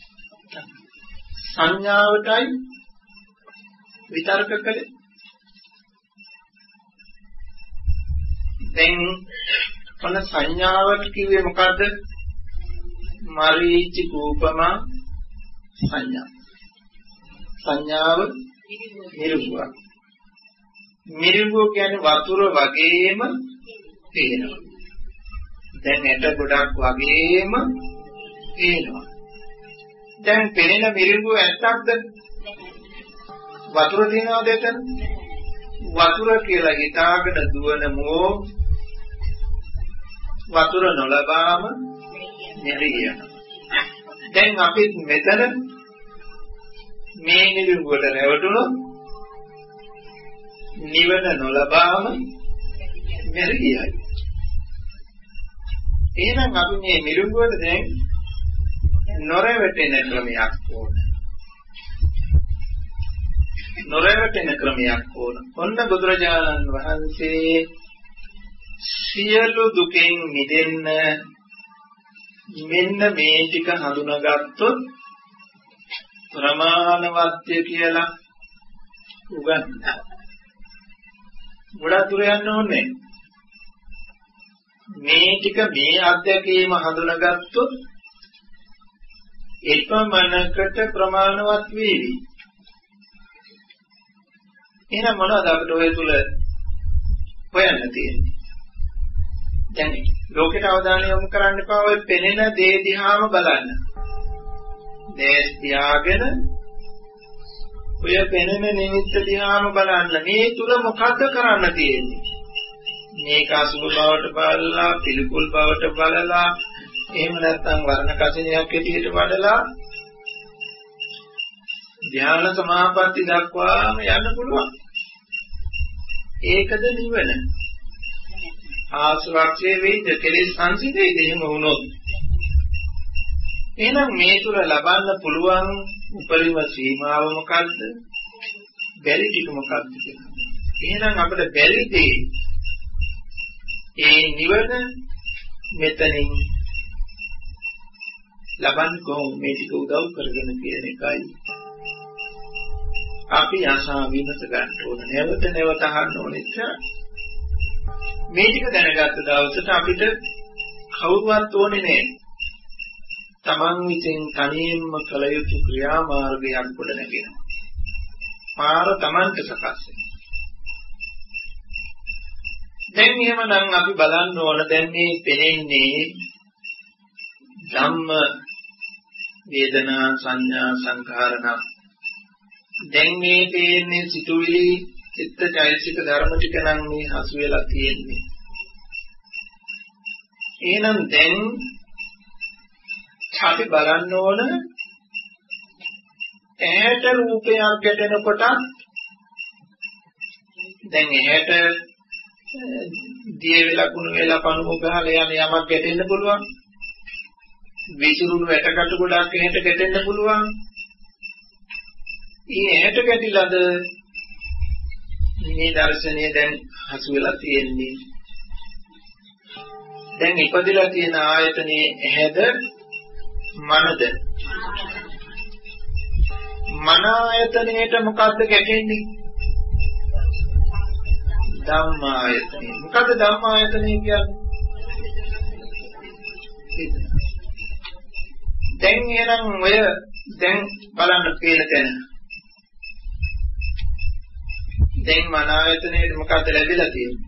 සංඥාවටයි විතර්ක කළේ. දැන් ඔන්න සංඥාවට කිව්වේ මොකද්ද? මරීචි රූපමා සංඥා. සංඥාව නිරුගුවක්. නිරුගුව කියන්නේ වතුර වගේම පේනවා. දැන් ඇට ගොඩක් වගේම පේනවා. දැන් පෙනෙන මිරිඟුව ඇත්තක්ද? වතුර තියනවාද එතන? වතුර කියලා හිතාගෙන දුවන මෝ වතුර නොලබාම මෙරියන. දැන් අපි මෙතන මේ මිරිඟුවට රැවටුණොත් නිවන නොලබාම මෙරියයි. එහෙනම් අපි මේ මිරිඟුවට දැන් නොරැවටෙන ක්‍රමයක් ඕන. නොරැවටෙන ක්‍රමයක් ඕන. ඔන්න බුදුරජාණන් වහන්සේ සියලු දුකෙන් මිදෙන්න මෙන්න මේ ටික හඳුනාගත්තොත් ප්‍රමාණවත්ය කියලා උගන්වනවා. ගොඩක් දුර යන්න ඕනේ. මේ ටික මේ අධ්‍යක්ීම හඳුනාගත්තොත් එකමනකට ප්‍රමාණවත් වේවි. එහෙනම් මොනවද අපිට ඔය තුල හොයන්න තියෙන්නේ? දැන් ලෝකයට අවධානය යොමු කරන්න එපා. ඔය පෙනෙන දේ දිහාම බලන්න. දැස් තියාගෙන ඔය පෙනෙන නිමිත්ත දිහාම බලන්න. මේ තුල මොකද්ද කරන්න තියෙන්නේ? මේක අසුබ බවට බලලා, පිළිකුල් බවට බලලා, එහෙම නැත්නම් වර්ණ කසිනියක් ඇටියට වඩලා ධ්‍යාන සමාපatti දක්වාම යන්න පුළුවන්. ඒකද නිවන. ආශ්‍රක්ෂේ වේද කෙලෙස් සංසිඳෙයිද එහෙම වුණොත්. එහෙනම් මේ තුර ලබන්න පුළුවන් උපරිම සීමාව මොකද්ද? බැරි ටික මොකක්ද කියලා. එහෙනම් අපිට බැරි දේ ඒ නිවන මෙතනින් ලබන්න කොහොම මේ ටික උදව් කරගෙන කියන එකයි අපි ආශා විමස ගන්න ඕන. නැවත නැවත අහන්න ඕනෙත් මේ ටික දැනගත්ත දවසට අපිට කවුරුවත් ඕනේ නෑ. තමන් විසින් තනියෙන්ම කළ යුතු ක්‍රියාමාර්ගයක් ගොඩ නැගෙනවා. පාර තමන්ට සකස් වෙනවා. දැන් එහෙමනම් අපි බලන්න ඕන දැන් මේ පෙනෙන්නේ ධම්ම වේදනා සංඥා සංඛාරණ. දැන් මේ තේන්නේ සිතුවිලි චිත්ත චෛතසික ධර්ම ටික නම් මේ හසු වෙලා තියෙන්නේ. එහෙනම් දැන් අපි බලන්න ඕන ඇහැට රූපයක් ගැටෙනකොට දැන් ඇහැට දිය වෙලා කුණු වෙලා පණුව ගහලා යන යමක් ගැටෙන්න පුළුවන්. විසිරුණු වැටකට ගොඩක් ඇහැට ගැටෙන්න පුළුවන්. ඊ ඇහැට ගැටිලාද මේ දර්ශනය දැන් හසු වෙලා තියෙන්නේ. දැන් ඉපදලා තියෙන ආයතනයේ ඇහැද මනද? මන ආයතනයේට මොකද්ද ගැටෙන්නේ? ධම්මායතනෙ. මොකද්ද ධම්මායතනෙ කියන්නේ? දැන් එනම් ඔය දැන් බලන්න පේන තැන. දැන් මන ආයතනයේ මොකද්ද ලැබිලා තියෙන්නේ?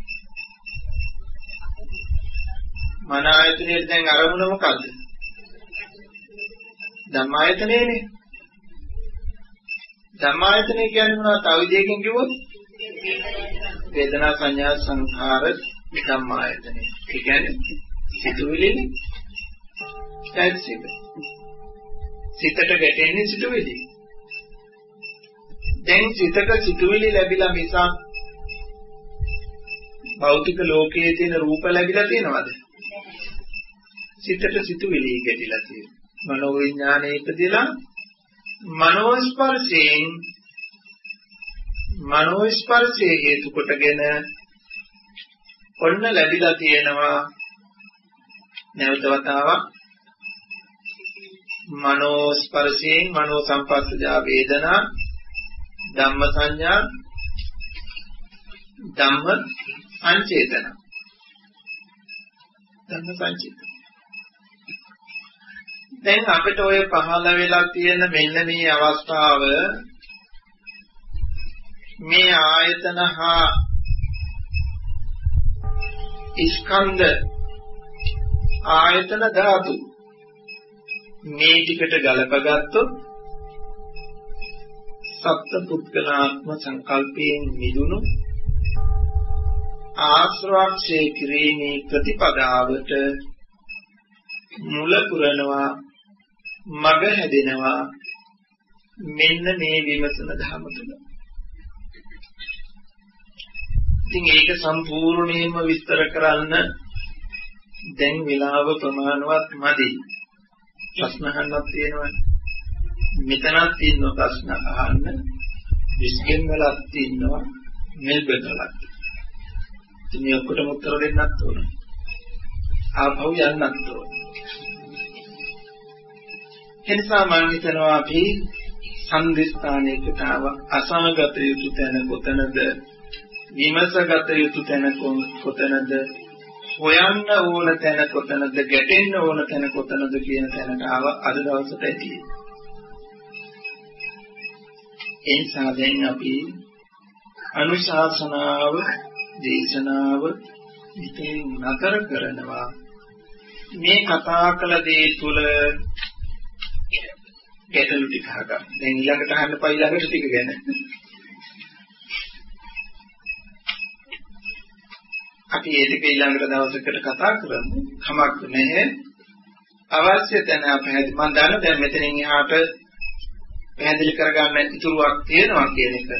මන ආයතනයේ දැන් අරමුණ මොකද්ද? ධම්මායතනෙනේ. ධම්මායතනෙ කියන්නේ මොනවද? තව විදිහකින් කිව්වොත් වේදනා සංඥා සංඛාර ධම්මායතනෙ. ඒ කියන්නේ සිතුවිලි චෛතසික. සිතට ගැටෙන්නේ සිතුවිලි. දැන් සිතට සිතුවිලි ලැබිලා මිසක් භෞතික ලෝකයේ තියෙන රූප ලැබිලා තියෙනවද? සිතට සිතුවිලි ගැටිලා තියෙනවා. මනෝ විඥානයේ ඉපදෙලා මනෝ ස්පර්ශයේ හේතු කොටගෙන ඔන්න ලැබිලා තියෙනවා නැවත වතාවක් මනෝ ස්පර්ශයෙන් මනෝ සංපස්සජා වේදනා ධම්ම සංඥා ධම්ම සංචේතන දැන් අපිට ඔය පහළ වෙලා තියෙන මෙන්න මේ අවස්ථාව මේ ආයතන හා ස්කන්ධ ආයතන ධාතු මේ ටිකට ගලපගත්තොත් සත්ත්ව පුද්ගලාත්ම සංකල්පයෙන් මිදුණු ආශ්‍රවක්ෂේ කිරීමේ ප්‍රතිපදාවට මුල පුරනවා මග හැදෙනවා මෙන්න මේ විමසන ධර්ම තුල. ඉතින් ඒක සම්පූර්ණයෙන්ම විස්තර කරන්න දැන් වෙලාව ප්‍රමාණවත් මදි. ප්‍රශ්න අහන්නත් තියෙනවනේ. මෙතනත් තියෙන ප්‍රශ්න අහන්න විශ්ගෙන් වලත් තියෙනවා මෙල්බන් වලත්. ඉතින් මේ ඔක්කොටම උත්තර දෙන්නත් ඕන. ආපහු යන්නත් ඕන. එනිසා මම හිතනවා අපි සම්දිස්ථානයකට අසමගත යුතු තැන කොතනද විමසගත යුතු තැන කොතනද හොයන්න ඕන තැන කොතනද ගැටෙන්න ඕන තැන කොතනද කියන තැනට අද දවසට ඇති. ඒ නිසා දැන් අපි අනුශාසනාව දේශනාව ඉතින් නතර කරනවා මේ කතා කළ දේ තුල ගැටලු ටික අහගන්න. දැන් ඊළඟට අහන්න පයි ළඟට ටික ගැන. අපි ඒ ටික ඊළඟට දවසකට කතා කරමු. කමක් නැහැ. අවශ්‍ය තැන පැහැදිලි මම දන්න දැන් මෙතනින් එහාට පැහැදිලි කරගන්න ඉතුරුවක් තියෙනවා කියන එක.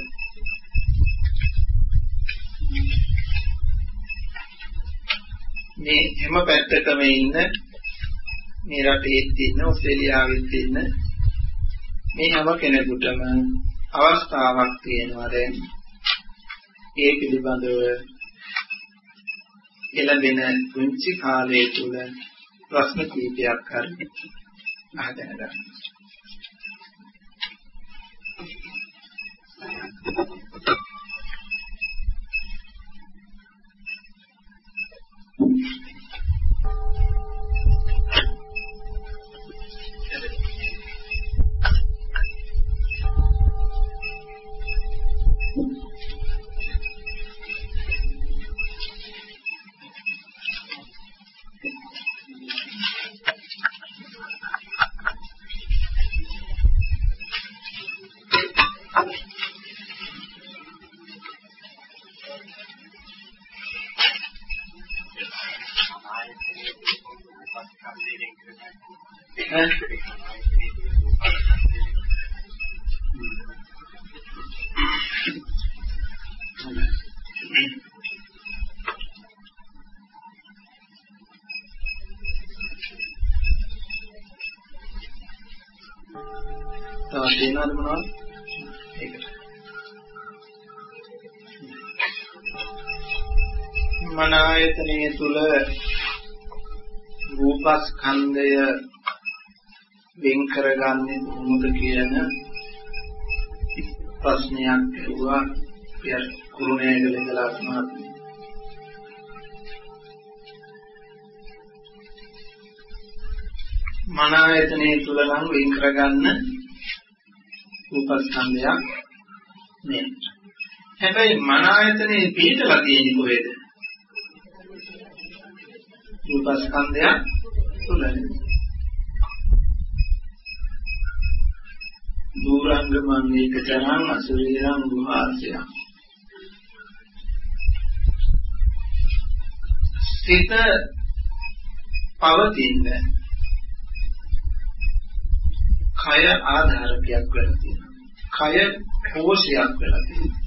මේ හැම පැත්තකම ඉන්න මේ රටේ ඉන්න ඕස්ට්‍රේලියාවේ ඉන්න මේ හැම කෙනෙකුටම අවස්ථාවක් තියෙනවා දැන් ඒ පිළිබඳව එළඹෙන පුංචි කාලය තුල ප්‍රශ්න කීපයක් හරි අහගෙන ගන්න. තේනවද මොනවද? ඒකට මන ආයතනයේ තුල රූපස්කන්ධය වෙන් කරගන්නේ කොහොමද කියන ප්‍රශ්නයක් ඇහුවා පියර් කුරුණෑගල ඉඳලා මහත්මයා. මන ආයතනයේ තුල නම් වෙන් කරගන්න රූපස්කන්ධයක් නේ. හැබැයි මන ආයතනයේ පිටලා තියෙන්නේ කොහෙද? රූපස්කන්ධයක් තුලනේ. දූරංගමං ඒකතරං අසුරීරං ගුහාසය. සිත පවතින්නේ කය ආධාරකයක් වෙලා තියෙනවා. කය පෝෂයක් වෙලා තියෙනවා.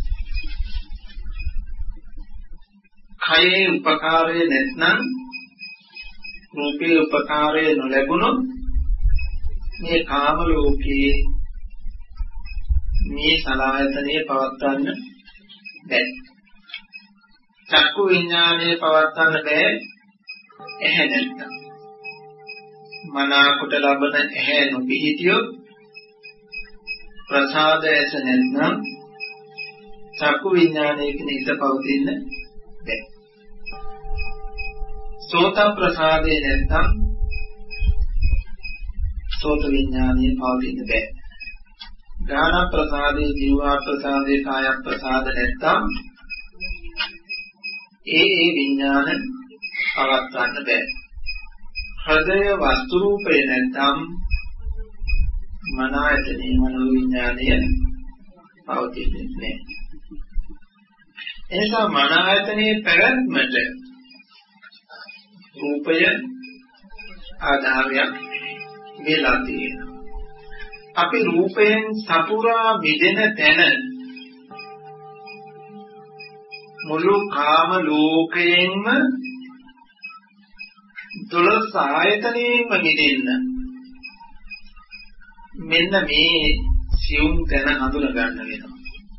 කයේ උපකාරය නැත්නම් රූපේ උපකාරය නොලැබුණොත් මේ කාම ලෝකයේ මේ සලආයතනයේ පවත්වන්න බැහැ. චක්කු විඥානයේ පවත්වන්න බැහැ. ඇහැ නැත්තම් මනාකොට ලබන ඇහැ නොපිහිටියොත් ප්‍රසාද ඇස නැත්නම් චක්කු විඥානයේ නිත පවතින්න බැහැ. සෝත ප්‍රසාදේ නැත්නම් සෝත විඥානයේ පවතින්න බැහැ. ගාන ප්‍රසාදේ ජීවා ප්‍රසාදේ කාය ප්‍රසාද නැත්නම් ඒ විඥාන පවත්වන්න බැහැ. හෘදය වස්තු රූපේ නැත්නම් මන ආයතනේ මනෝ විඥානය පවතින්නේ නැහැ. එනිසා මන ආයතනේ පැවැත්මට රූපය ආධාරයක් වෙලා තියෙනවා. අපි රූපයෙන් සතුරා මිදෙන තැන මුළු කාම ලෝකයෙන්ම 12 ආයතනයෙන්ම මිදෙන්න මෙන්න මේ සියුම් තැන හඳුනා ගන්න වෙනවා.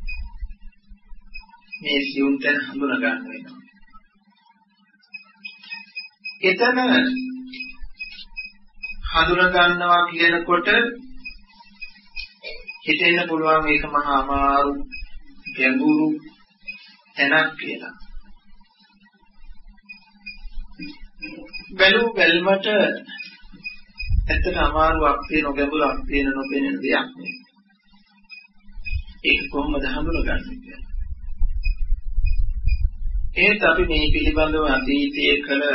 මේ සියුම් තැන හඳුනා ගන්න වෙනවා. එතන හඳුනා ගන්නවා කියනකොට හිතෙන්න පුළුවන් මේක මහා අමාරු ගැඹුරු තැනක් කියලා. බැලුමට ඇත්තට අමාරුවක් තියෙන ගැඹුරක් තියෙන නොපෙනෙන දෙයක් නෙවෙයි. ඒක කොහොමද හඳුනගන්නේ කියලා. ඒත් අපි මේ පිළිබඳව අතීතයේ කළ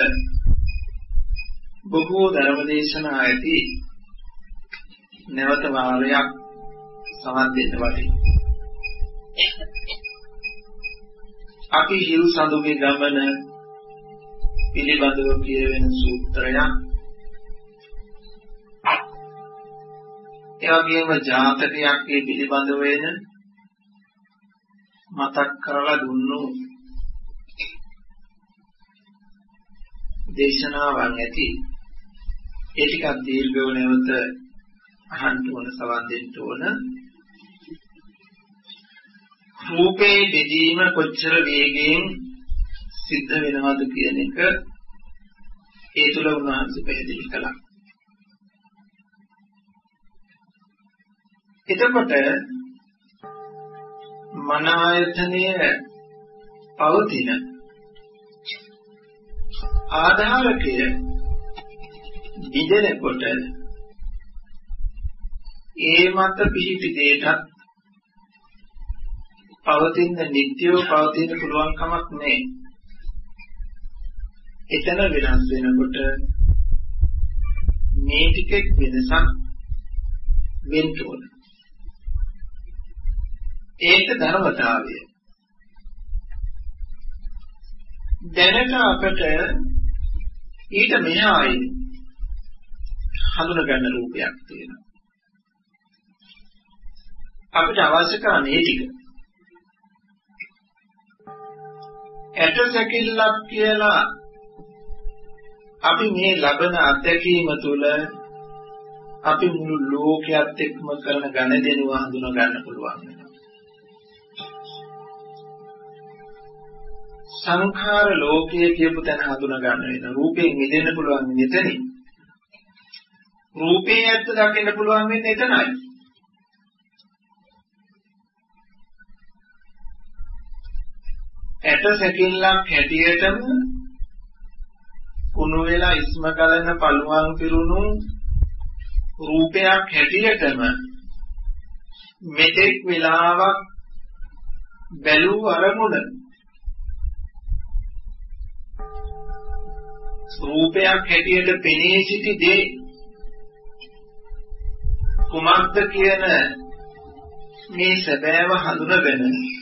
බොහෝ ධර්ම දේශනා ඇති නැවත වාරයක් සමන් දෙන්න වටිනවා. අපි හිරු සඳුගේ ගමන පිළිබඳව කියවෙන සූත්‍රයක් ඒ වගේම ජාතකයක් ඒ පිළිබඳව වෙන මතක් කරලා දුන්නු දේශනාවක් ඇති. ඒ ටිකක් දීර්ඝව නැවත අහන්න ඕන සවන් දෙන්න ඕන. රූපේ දෙදීම කොච්චර වේගයෙන් සිද්ධ වෙනවද කියන එක ඒ තුල උන්වහන්සේ පැහැදිලි කළා. එතකොට මන ආයතනය පවතින ආධාරකය දිදෙනකොට ඒ මත පිහිටි දෙයටත් පවතින නිත්‍යව පවතින පුළුවන් කමක් නැහැ. එතන වෙනස් වෙනකොට මේ ටිකෙක් වෙනසක් වෙන්න ඕන. ඒක ධර්මතාවය. දැනට අපට ඊට මෙහායි හඳුනා ගන්න රූපයක් තියෙනවා. අපිට අවශ්‍ය කරන්නේ ටික. ඇට සැකිල්ලක් කියලා අපි මේ ලබන අත්දැකීම තුළ අපි මුළු ලෝකයේත් එක්ම කරන ගනුදෙනුව හඳුනා ගන්න පුළුවන් වෙනවා. සංඛාර ලෝකයේ කියපු තැන හඳුනා ගන්න වෙනවා. රූපයෙන් මිදෙන්න පුළුවන් මෙතනින්. රූපේ ඇත්ත දකින්න පුළුවන් වෙන්නේ එතනයි. ඇට සැකිල්ලක් හැටියටම කුණු වෙලා ඉස්ම ගලන පළුවන් පිරුණු රූපයක් හැටියටම මෙතෙක් වෙලාවක් බැලූ අරමුණ රූපයක් හැටියට පෙනී සිටි දේ කුමක්ද කියන මේ සැබෑව හඳුනගෙන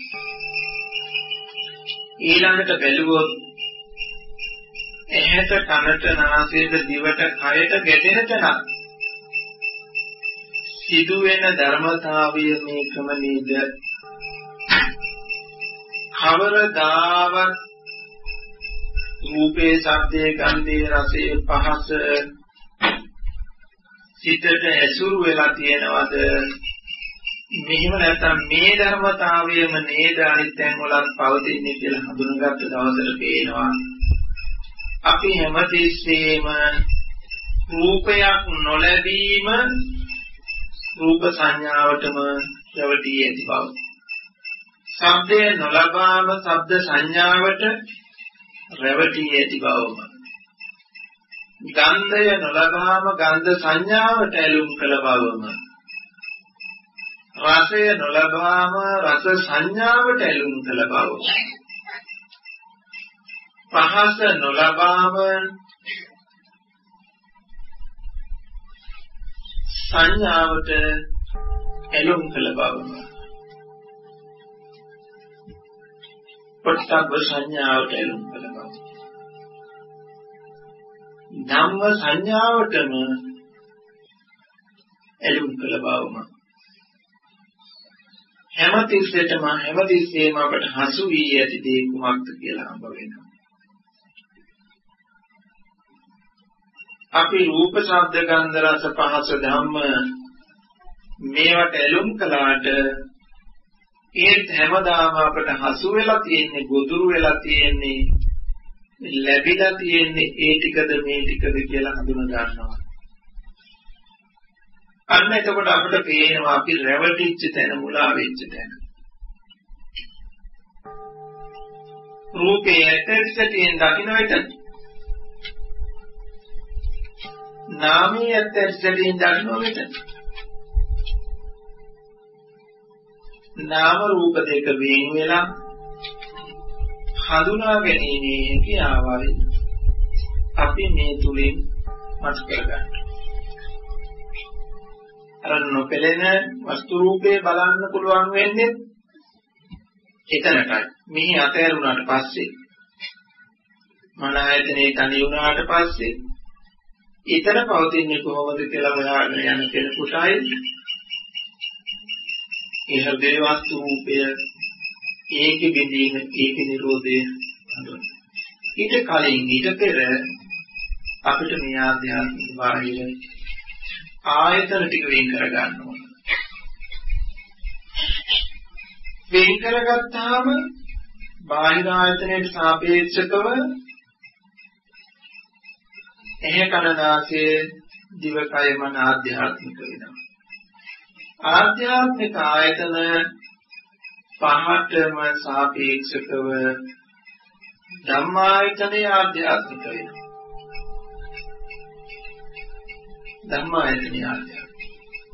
ඊළඟට බැලුවොත් ඇහැට කනට නාසයට දිවට කයට ගැටෙන තැන සිදුවෙන ධර්මතාවය මේකම නේද? කවරදාවත් රූපේ, ශබ්දේ, ගන්ධේ, රසේ, පහස සිතට ඇසුරු වෙලා තියෙනවද? මෙහිම නැත්නම් මේ ධර්මතාවයම නේද අනිත්යෙන් වලත් පවතින්නේ කියලා හඳුනගත්ත දවසට පේනවා අපි හැමතිස්සෙම රූපයක් නොලැබීම රූප සංඥාවටම රැවටී ඇති බව. ශබ්දය නොලබාම ශබ්ද සංඥාවට රැවටී ඇති බවම. ගන්ධය නොලබාම ගන්ධ සංඥාවට ඇලුම් කළ බවම. රසය නොලබාම රස සංඥාවට ඇලුම් කළ බවම. පහස නොලබාම සංඥාවට ඇලුම් කළ බවම. පොට්ටබ්බ සංඥාවට ඇලුම් කළ බව. ධම්ම සංඥාවටම ඇලුම් කළ බවම. හැමතිස්සෙම අපට හසු වී ඇති දේ කුමක්ද කියලා හම්බ වෙනවා. අපි රූප, ශබ්ද, ගන්ධ, රස, පහස, ධම්ම මේවට ඇලුම් කළාට ඒත් හැමදාම අපට හසු වෙලා තියෙන්නේ, ගොදුරු වෙලා තියෙන්නේ, ලැබිලා තියෙන්නේ ඒ ටිකද මේ ටිකද කියලා හඳුන ගන්නවා. අන්න එතකොට අපිට පේනවා අපි රැවටිච්ච තැන, මුලා වෙච්ච තැන. රූපේ ඇත්තටම දකින්න වෙතන. නාමයේ ඇත්තටම දකින්න වෙතන. නාම රූප දෙක වෙන් වෙලා හඳුනා ගැනීමේ හැකියාවයි අපි මේ තුලින් මත කරගන්න. අර නොපෙළෙන වස්තු රූපේ බලන්න පුළුවන් වෙන්නේ එතනටයි. මෙහි අතෑරුණාට පස්සේ මන ආයතනේ තනි වුණාට පස්සේ ඊතර පවතින්නේ කොහොමද කියලා හොයාගෙන යන කෙනෙකුටයි ඒ හෘදේ වස්තු රූපය ඒක බෙදීම, ඒක නිරෝධය හඳුනන. ඊට කලින් ඊට පෙර අපිට මේ ආධ්‍යාත්මික බාහිර ආයතන ටික වෙන් කර ගන්න ඕන. වෙන් කරගත්තාම බාහිර ආයතනයට සාපේක්ෂව එහි කන නාසය දිව කය මන ආධ්‍යාත්මික වෙනවා. ආධ්‍යාත්මික ආයතන පහටම සාපේක්ෂව ධම්මායතනයේ ආධ්‍යාත්මික වෙනවා. ධම්මායතනයේ ආධ්‍යාත්මික.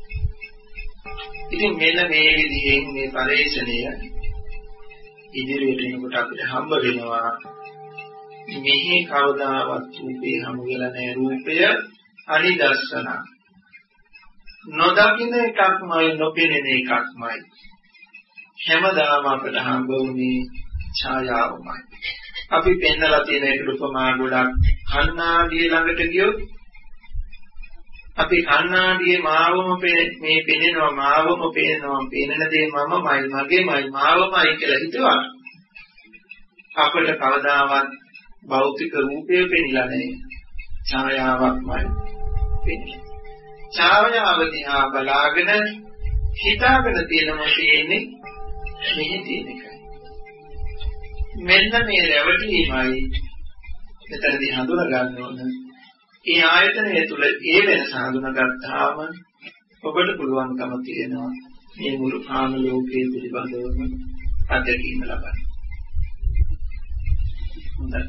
ඉතින් මෙන්න මේ විදිහෙන් මේ පරිශ්‍රණය ඉදිරියට එනකොට අපිට හම්බ වෙනවා මෙහි කවදාවත් රූපේ හමු වෙලා නැහැ. රූපය අනිදර්ශන. නොදකින්න එකක්මයි, නොපෙනෙන එකක්මයි. හැමදාම අපට හම්බ වුනේ ඡායාවමයි. අපි පෙන්නලා තියෙන එක උපමා ගොඩක් කණ්ණාඩිය ළඟට ගියොත් අපි කණ්ණාඩියේ මාවම මේ පෙනෙනවා, මාවම පේනවා, පෙනෙන දේ මමමයි, මගේමයි, මාවමයි කියලා හිතුවා. අපට කවදාවත් භෞතික රූපය පෙනිලා නැහැ. ඡායාවක්මයි පෙනෙන්නේ. ඡායාව දිහා බලාගෙන හිතාගෙන තියෙනවා තියෙන්නේ මෙහි තියෙන එකයි. මෙන්න මේ රැවටීමයි මෙතනදී හඳුනා ගන්න ඕන. ඒ ආයතනය තුළ ඒ වෙනස හඳුනාගත්තාම ඔබට පුළුවන්කම තියෙනවා මේ මුළු කාම ලෝකයේ පිළිබඳවම අත්දැකීම ලබන්න. හොඳයි.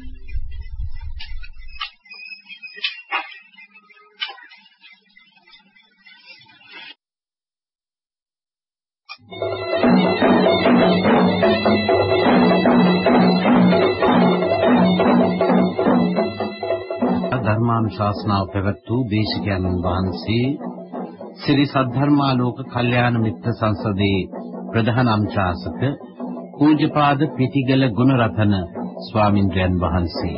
ධර්මානුශාසනාව පැවැත් වූ දේශකයන්න් වහන්සේ ශ්‍රී සද්ධර්මාලෝක කල්යාණ මිත්‍ර සංසදේ ප්‍රධාන අංශාසක පූජ්‍යපාද පිටිගල ගුණරතන ස්වාමින්ද්‍රයන් වහන්සේ.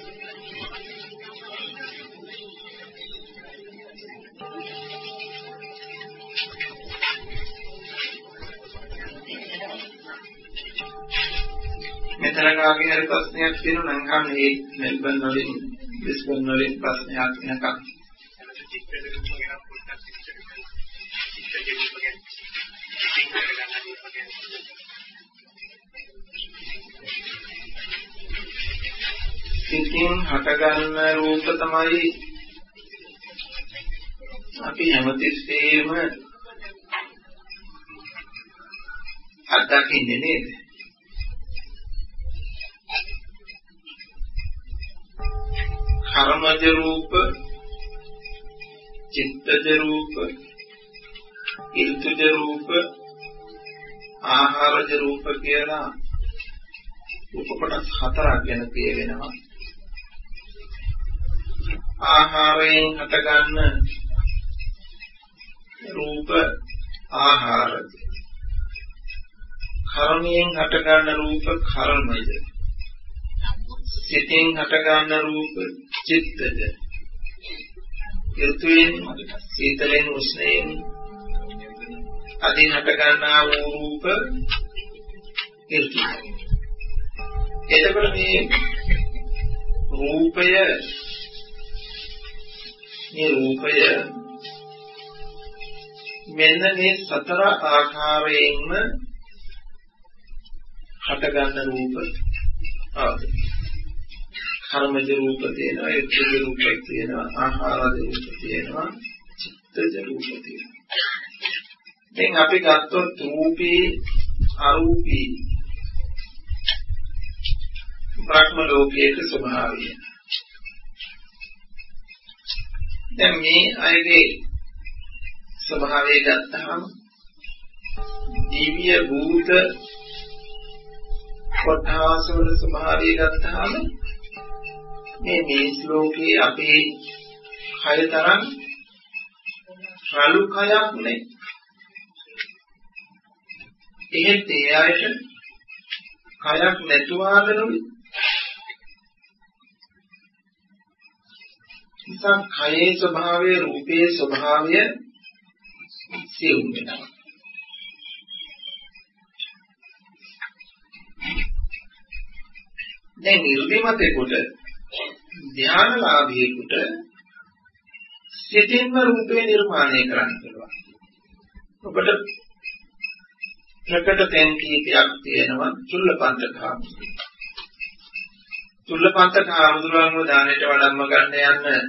මෙතන කාගේ හරි ප්‍රශ්නයක් තියෙනවා නම් අහන්න මේ මෙල්බන් වලින් බ්‍රිස්බන් වලින් ප්‍රශ්නයක් නැකම් සිතින් හටගන්න රූප තමයි අපි හැමතිස්සෙම අත්දකින්නේ නේද? කර්මජ රූප, චිත්තජ රූප, ඍතුජ රූප, ආහාරජ රූප කියලා රූප කොටස් හතරක් ගැන කියවෙනවා. ආහාරයෙන් හටගන්න රූප ආහාරජ, කර්මයෙන් හටගන්න රූප කර්මජ, සිතින් හටගන්න රූප චිත්තජ, ඍතුයෙන් සීතලෙන් උෂ්ණයෙන් අදින් හටගන්නා වූ රූප ඍතු. එතකොට මේ රූපය මෙන්න මේ සතර ආකාරයෙන්ම හටගන්න රූප ආදී. කර්මජ රූප තියෙනවා, ඍතුජ රූප තියෙනවා, ආහාරජ රූප තියෙනවා, චිත්තජ රූප තියෙනවා. දැන් අපි ගත්තොත් රූපී අරූපී බ්‍රහ්ම ලෝකයේ ස්වභාවය. දැන් මේ අයගේ ස්වභාවය ගත්තාම දිව්‍ය භූත කොටස් වල ස්වභාවය ගත්තාම මේ ශ්ලෝකයේ අපේ කය තරම් රළු කයක් නෙයි. එහෙත් ඒ ආයත කයක් නැතුවාද නෙවෙයි. ඉතින් කයේ ස්වභාවය රූපයේ ස්වභාවය සියුම් වෙනවා. දැන් නිර්විමතේකට ධානලාභියෙකුට සිතින්ම රූපේ නිර්මාණය කරන්න පුළුවන්. ඔබට ප්‍රකට තැන් කීපයක් තියෙනවා චුල්ලපන්තක හාමුදුරුවෝ. චුල්ලපන්තක හාමුදුරුවන්ව දානෙට වඩම්ම ගන්න යන්න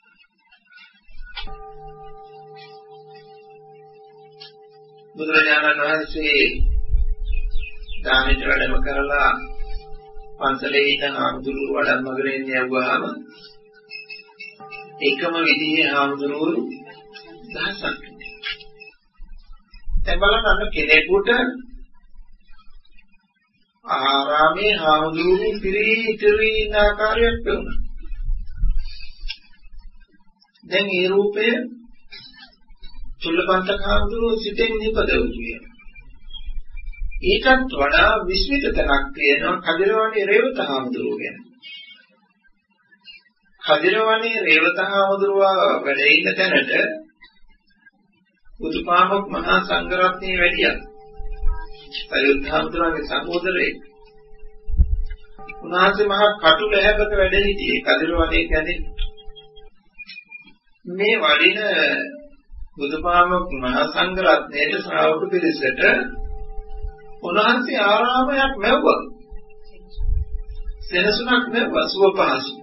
බුදුරජාණන් වහන්සේ දානෙට වැඩම කරලා පන්සලේ ඉන්න හාමුදුරුවෝ වඩම්මගෙන යවුවාම එකම විදිහේ හාමුදුරුවෝ දහසක්. දැන් බලන්න කෙනෙකුට ආරාමේ හාමුදුරුවෝ පිරිතරී ඉන්න ආකාරයක් වෙනවා. දැන් මේ රූපය චුල්ලපන්තක හාමුදුරුවෝ සිතෙන් නිපදවුවේ. ඊටත් වඩා විශ්විත තැනක් තියෙනවා කදිරවණේ රේවත හාමුදුරුවෝ ගැන. කදිරවණේ රේවත හාමුදුරුවා වැඩ ඉන්න තැනට බුදුපාමොක් මහා සංඝරත්නයේ වැඩියා. අයුත් හාමුදුරුවන්ගේ සහෝදරයෙක්. උන්වහන්සේ මහා කටු ලැහැබක වැඩ සිටියේ කදිරවණේ කියන්නේ. මේ වඩින බුදුපාමොක් මහා සංඝරත්නයේ ශ්‍රාවක පිරිසට උන්වහන්සේ ආරාමයක් ලැබුවා. සෙනසුනක් ලැබුවා සුව පහසු.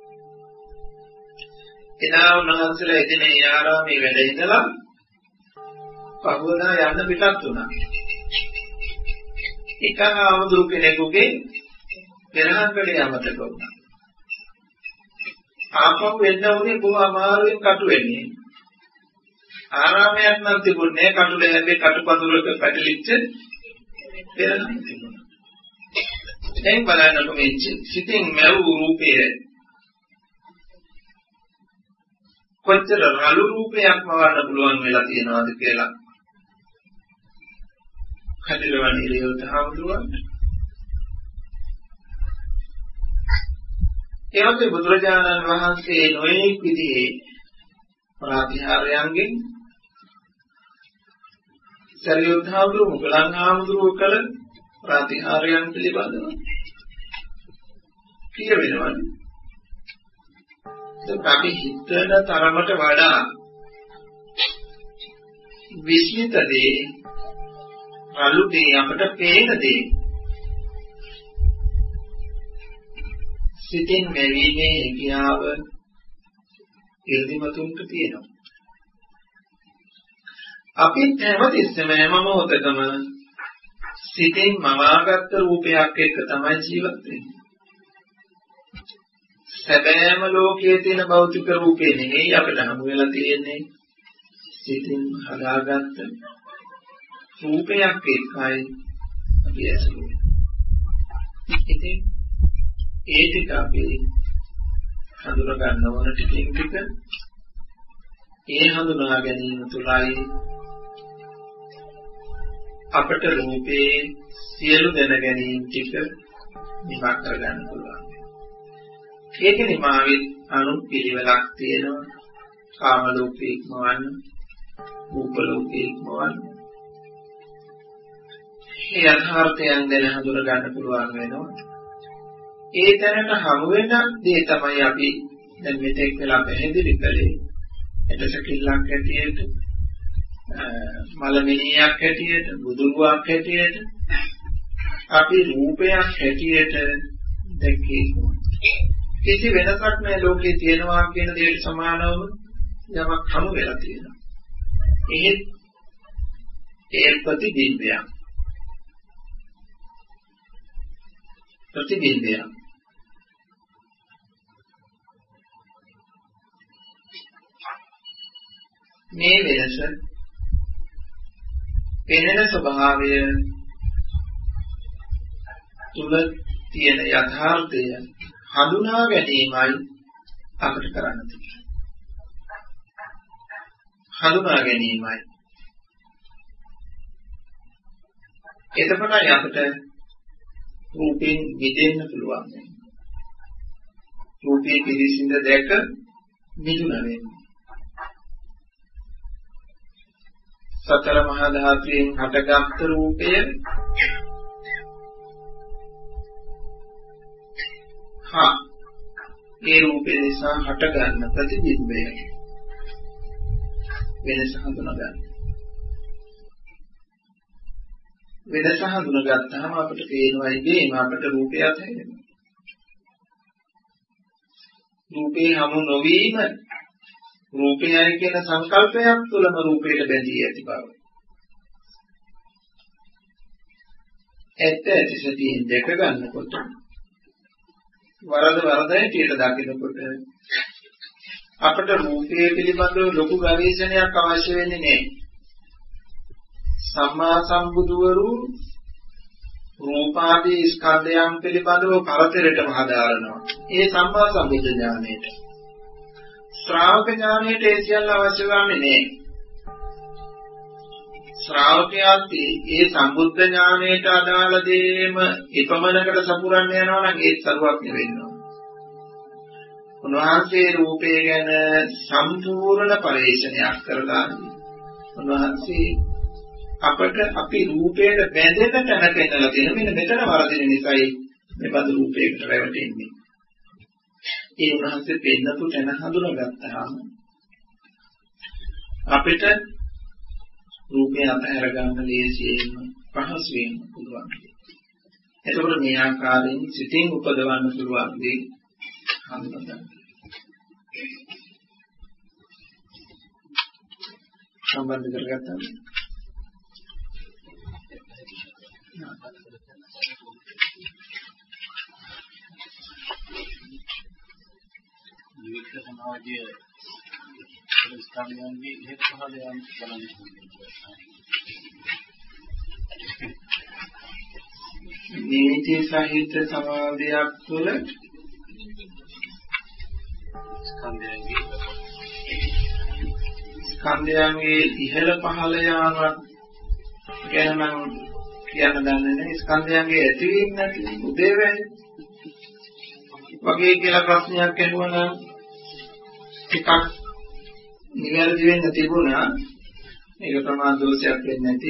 එදා උන්වහන්සේලා එදිනේ ආරාමයේ වැඩ ඉඳලා පහවදා යන්න පිටත් වුණා. එක ආවුදු කෙනෙකුගේ පෙරහන් අමතක වුණා. ආපහු එන්න උනේ බොහොම අමාරුවෙන් කටු වෙන්නේ. ආරාමයක් නම් තිබුණේ කටුල හැබැයි කටුපඳුරක පැටලිච්ච පෙරහන් තිබුණා. දැන් බලන්නකො මේ සිතින් මැවූ රූපය කොච්චර රළු රූපයක් වවන්න පුළුවන් වෙලා තියෙනවද කියලා. කදිරවණේ රේවත හාමුදුරුවන්ට ඒ වගේ බුදුරජාණන් වහන්සේ නොයෙක් විදිහේ ප්‍රාතිහාර්යයන්ගෙන් සරියුත් හාමුදුරුවෝ මුගලන් හාමුදුරුවෝ කළ ප්‍රාතිහාර්යයන් පිළිබඳව කියවෙනවනේ. ඒක අපි හිතන තරමට වඩා විශ්ිත දේ රළු දේ අපට පේන දේ සිතින් මෙවීමේ හැකියාව ඉර්ධිමතුන්ට තියෙනවා. අපි හැමතිස්සෙම හැම මොහොතකම සිතින් මවාගත්ත රූපයක් එක්ක තමයි ජීවත් වෙන්නේ. සැබෑම ලෝකයේ තියෙන භෞතික රූපේ නෙමෙයි අපිට හමු වෙලා තියෙන්නේ. සිතින් හදාගත්ත රූපයක් එක්කයි අපි ඇසුරු. ඉතින් ඒ ටික අපි හඳුනා ගන්න ඕන ටිකින් ටික ඒ හඳුනා ගැනීම තුළයි අපට රූපේ සියලු දැන ගැනීම ටික නිමා කර ගන්න පුළුවන්. ඒකනේ මාගේ අනුපිළිවෙලක් තියෙනවා. කාම ලෝකේ ඉක්මවන්න, රූප ලෝකේ ඉක්මවන්න. මේ යථාර්ථයන් දැන හඳුනා ගන්න පුළුවන් වෙනවා. ඒ තැනට හමු වෙන දේ තමයි අපි දැන් මෙතෙක් වෙලා පැහැදිලි කළේ. එතසකිල්ලක් ඇටියට, මලමිනියක් ඇටියට, බුදුරුවක් ඇටියට, අපි රූපයක් ඇටියට දැක්කේ. කිසි වෙනසක් නැහැ ලෝකේ තියෙනවා කියන දෙයට සමානවම යමක් හමු වෙලා තියෙනවා. ඒ ප්‍රතිබිම්බයක්. මේ වෙනස පෙනෙන ස්වභාවය තුල තියෙන යථාර්ථය හඳුනා ගැනීමයි අපිට කරන්න තියෙන්නේ. හඳුනා ගැනීමයි. එතකොටයි අපිට රූපයෙන් මිදෙන්න පුළුවන්. රූපේ පිළිසිඳ දැක මිදුණ වෙන්නේ. සතර මහා ධාතුයෙන් හටගත් රූපය ඒ රූපේ නිසා හටගන්න ප්‍රතිබිම්බය වෙනස හඳුනා ගන්න. වෙනස හඳුනාගත්තාම අපිට පේනවා ඉතින් අපිට රූපයක් හැදෙනවා. රූපේ හමු නොවීම රූපයයි කියන සංකල්පයක් තුළම රූපයට බැඳී ඇති බව. ඇත්ත ඇතිසතියෙන් දැක ගන්නකොට වරදයට දකිනකොට අපිට රූපය පිළිබඳව ලොකු ගවේෂණයක් අවශ්‍ය වෙන්නේ නැහැ. සම්මා සම්බුදුවරු රූපාදී ස්කන්ධයන් පිළිබඳව පරතරටම හදාරනවා. ඒ සම්මා සම්බුද්ධ ඥානයට. ශ්‍රාවක ඥානයට ඒ සියල්ල අවශ්‍ය වන්නේ නැහැ. ශ්‍රාවකයාත් ඒ සම්බුද්ධ ඥානයට අදාළ දේම එපමණකට සපුරන්න යනවා නම් ඒත් සරුවක් නෙවෙන්නවා. උන්වහන්සේ රූපය ගැන සම්පූර්ණ පරිශ්‍රණයක් කරලා උන්වහන්සේ අපට අපි රූපයට බැඳෙන තැනක ඉඳලා තියෙන මෙන්න මෙතන වරදින නිසායි මේ බඳු රූපයකට රැවටෙන්නේ. ඒ උන්වහන්සේ පෙන්නපු තැන හඳුනාගත්තාම අපිට රූපය අතහැර ගන්න ලේසියෙන් පහසුවෙන් පුළුවන්. එතකොට මේ ආකාරයෙන් සිතින් උපදවන්න පුළුවන් දේ හඳුනා ගන්න. සම්බන්ධ කරගත්තා. ජීවිත සමාජයේ ස්ථානයන්ගේ හේතු පහලයන් බලන්නේ. නීති සහිත සමාධියක් තුළ ස්කන්ධයන්ගේ ඉහළ පහළ යාම ගැන නම් කියන්න දන්නේ නැහැ. ස්කන්ධයන්ගේ ඇතිවීම නැතිවීම උදේවැය වගේ කියලා ප්‍රශ්නයක් ඇහුවනම් ටිකක් නිවැරදි වෙන්න තිබුණා. මේක ප්‍රමාද දෝෂයක් වෙන්නේ නැති.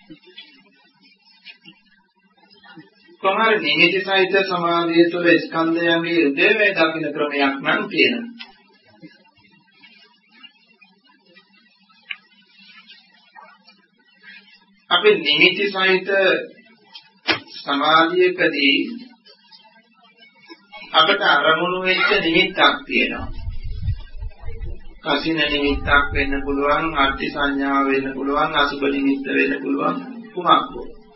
කොහොමද නිමිති සහිත සමාධිය තුළ ස්කන්ධයන්ගේ උදේවැය දකින්න ක්‍රමයක් නම් තියෙනවා. අපි නිමිති සහිත සමාධියකදී අපට අරමුණු වෙච්ච නිමිත්තක් තියෙනවා. කසින නිමිත්තක් වෙන්න පුළුවන්, අර්ථ සංඥාව වෙන්න පුළුවන්, අසුබ නිමිත්ත වෙන්න පුළුවන්, කුමක්ද?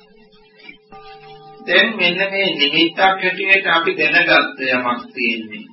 දැන් මෙන්න මේ නිමිත්තක් හැටියට අපි දැනගත්ත යමක් තියෙන්නේ.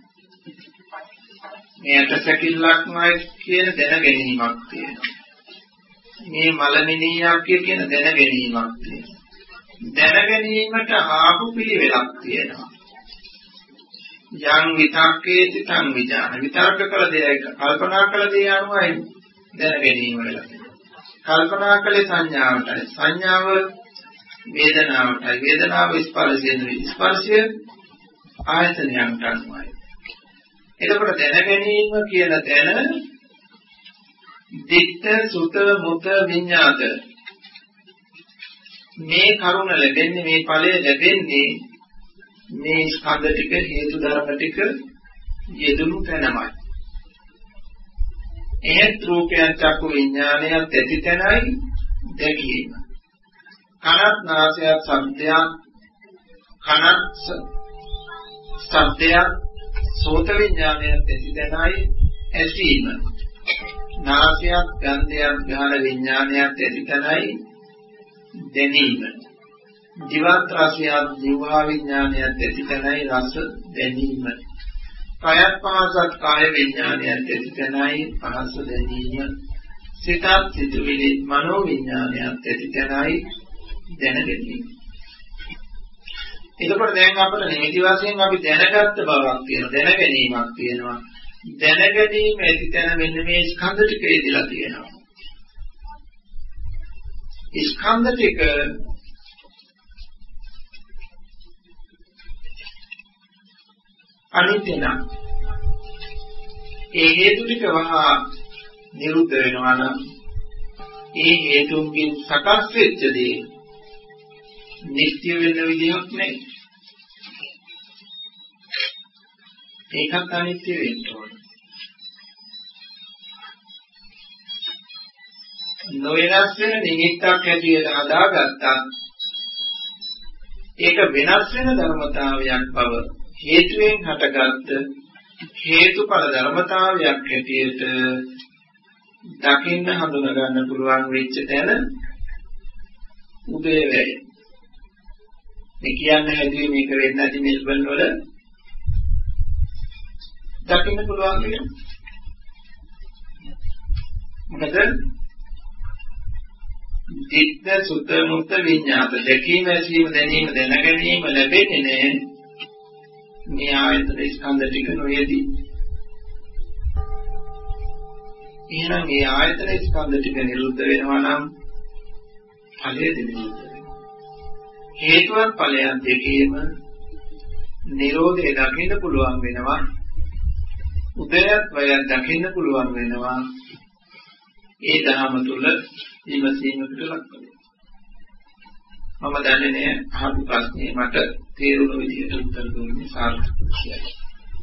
මේකට සැකිල්ලක්මයි කියන දැනගැනීමක් තියෙනවා. මේ මලමිනියක් කියන දැනගැනීමක් තියෙනවා. දැනගැනීමට ආපු පිළිවෙලක් තියෙනවා. යම් විතක්කේති තං විඥාන. විතර්ක කළ දෙයක කල්පනා කළ දෙය අනුවයි දැනගැනීම වෙලා තියෙනවා. කල්පනා කළේ සංඥාවටයි. සංඥාව වේදනාවටයි. වේදනාව ස්පර්ශයෙන්. ස්පර්ශය ආයතනයන්ට අනුවයි. එතකොට දැනගැනීම කියන තැන දිට්ඨ සුත මුත විඤ්ඤාත මේ කරුණ ලැබෙන්නේ මේ ඵලය ලැබෙන්නේ මේ ස්කන්ධ ටික හේතු ධර්ම ටික යෙදුණු තැනමයි. එහෙත් රූපයන් චක්කු විඥානයත් ඇති තැනයි දැකීම. කනත් නාසයත් ශබ්දයත් සෝත විඥානයත් ඇති තැනයි ඇසීම. නාසයත් ගන්ධයත් ගාන විඥානයත් ඇති තැනයි දැනීම. ජීවත් රසයත් ජීවා විඥානයත් ඇති තැනයි රස දැනීම. කායත් පහසත් කාය විඥානයත් ඇති තැනයි පහස දැනීම. සිතත් සිතුවිලි මනෝ විඥානයත් ඇති තැනයි දැනගැනීම. එතකොට දැන් අපේ නිමිති වශයෙන් අපි දැනගත්ත බවක් තියෙනවා, දැනගැනීමක් තියෙනවා. දැනගැනීම ඇති තැන මෙන්න මේ ස්කන්ධ ටික ඉදලා තියෙනවා. ස්කන්ධ ටික අනිත්‍ය නම් ඒ හේතු ටික වහා නිරුද්ධ වෙනවා නම් ඒ හේතුන්ගෙන් සකස් වෙච්ච දේ නිත්‍ය වෙන විදියක් නැහැ. ඒකත් අනිත්‍ය වෙන්න ඕන. නොවෙනස් වෙන නිමිත්තක් හැටියට හදාගත්තත් ඒක වෙනස් වෙන ධර්මතාවයක් බව හේතුවෙන් හටගත්ත හේතුඵල ධර්මතාවයක් හැටියට දකින්න හඳුනා ගන්න පුළුවන් වෙච්ච තැන උදේවැය. මේ කියන්නේ හැදී මේක වෙන්නේ නැති මෙල්බන් වල දකින්න පුළුවන් වෙනවා. මොකද දිට්ඨ සුත මුත විඤ්ඤාත දැකීම ඇසීම දැනීම දැනගැනීම ලැබෙන්නේ නැහැ මේ ආයතන ස්කන්ධ ටික නොයේදී. එහෙනම් මේ ආයතන ස්කන්ධ ටික නිරුද්ධ වෙනවා නම් ඵලය නිරුද්ධ වෙනවා. හේතුවත් ඵලයන් දෙකේම නිරෝධය දකින්න පුළුවන් වෙනවා. උදයත් වයත් දකින්න පුළුවන් වෙනවා. ඒ ධර්ම තුල විමසීමකට ලක් වෙනවා. මම දන්නේ නැහැ අහපු ප්‍රශ්නේ මට තේරුණු විදිහට උත්තර දුන්නේ සාර්ථකයි කියලා.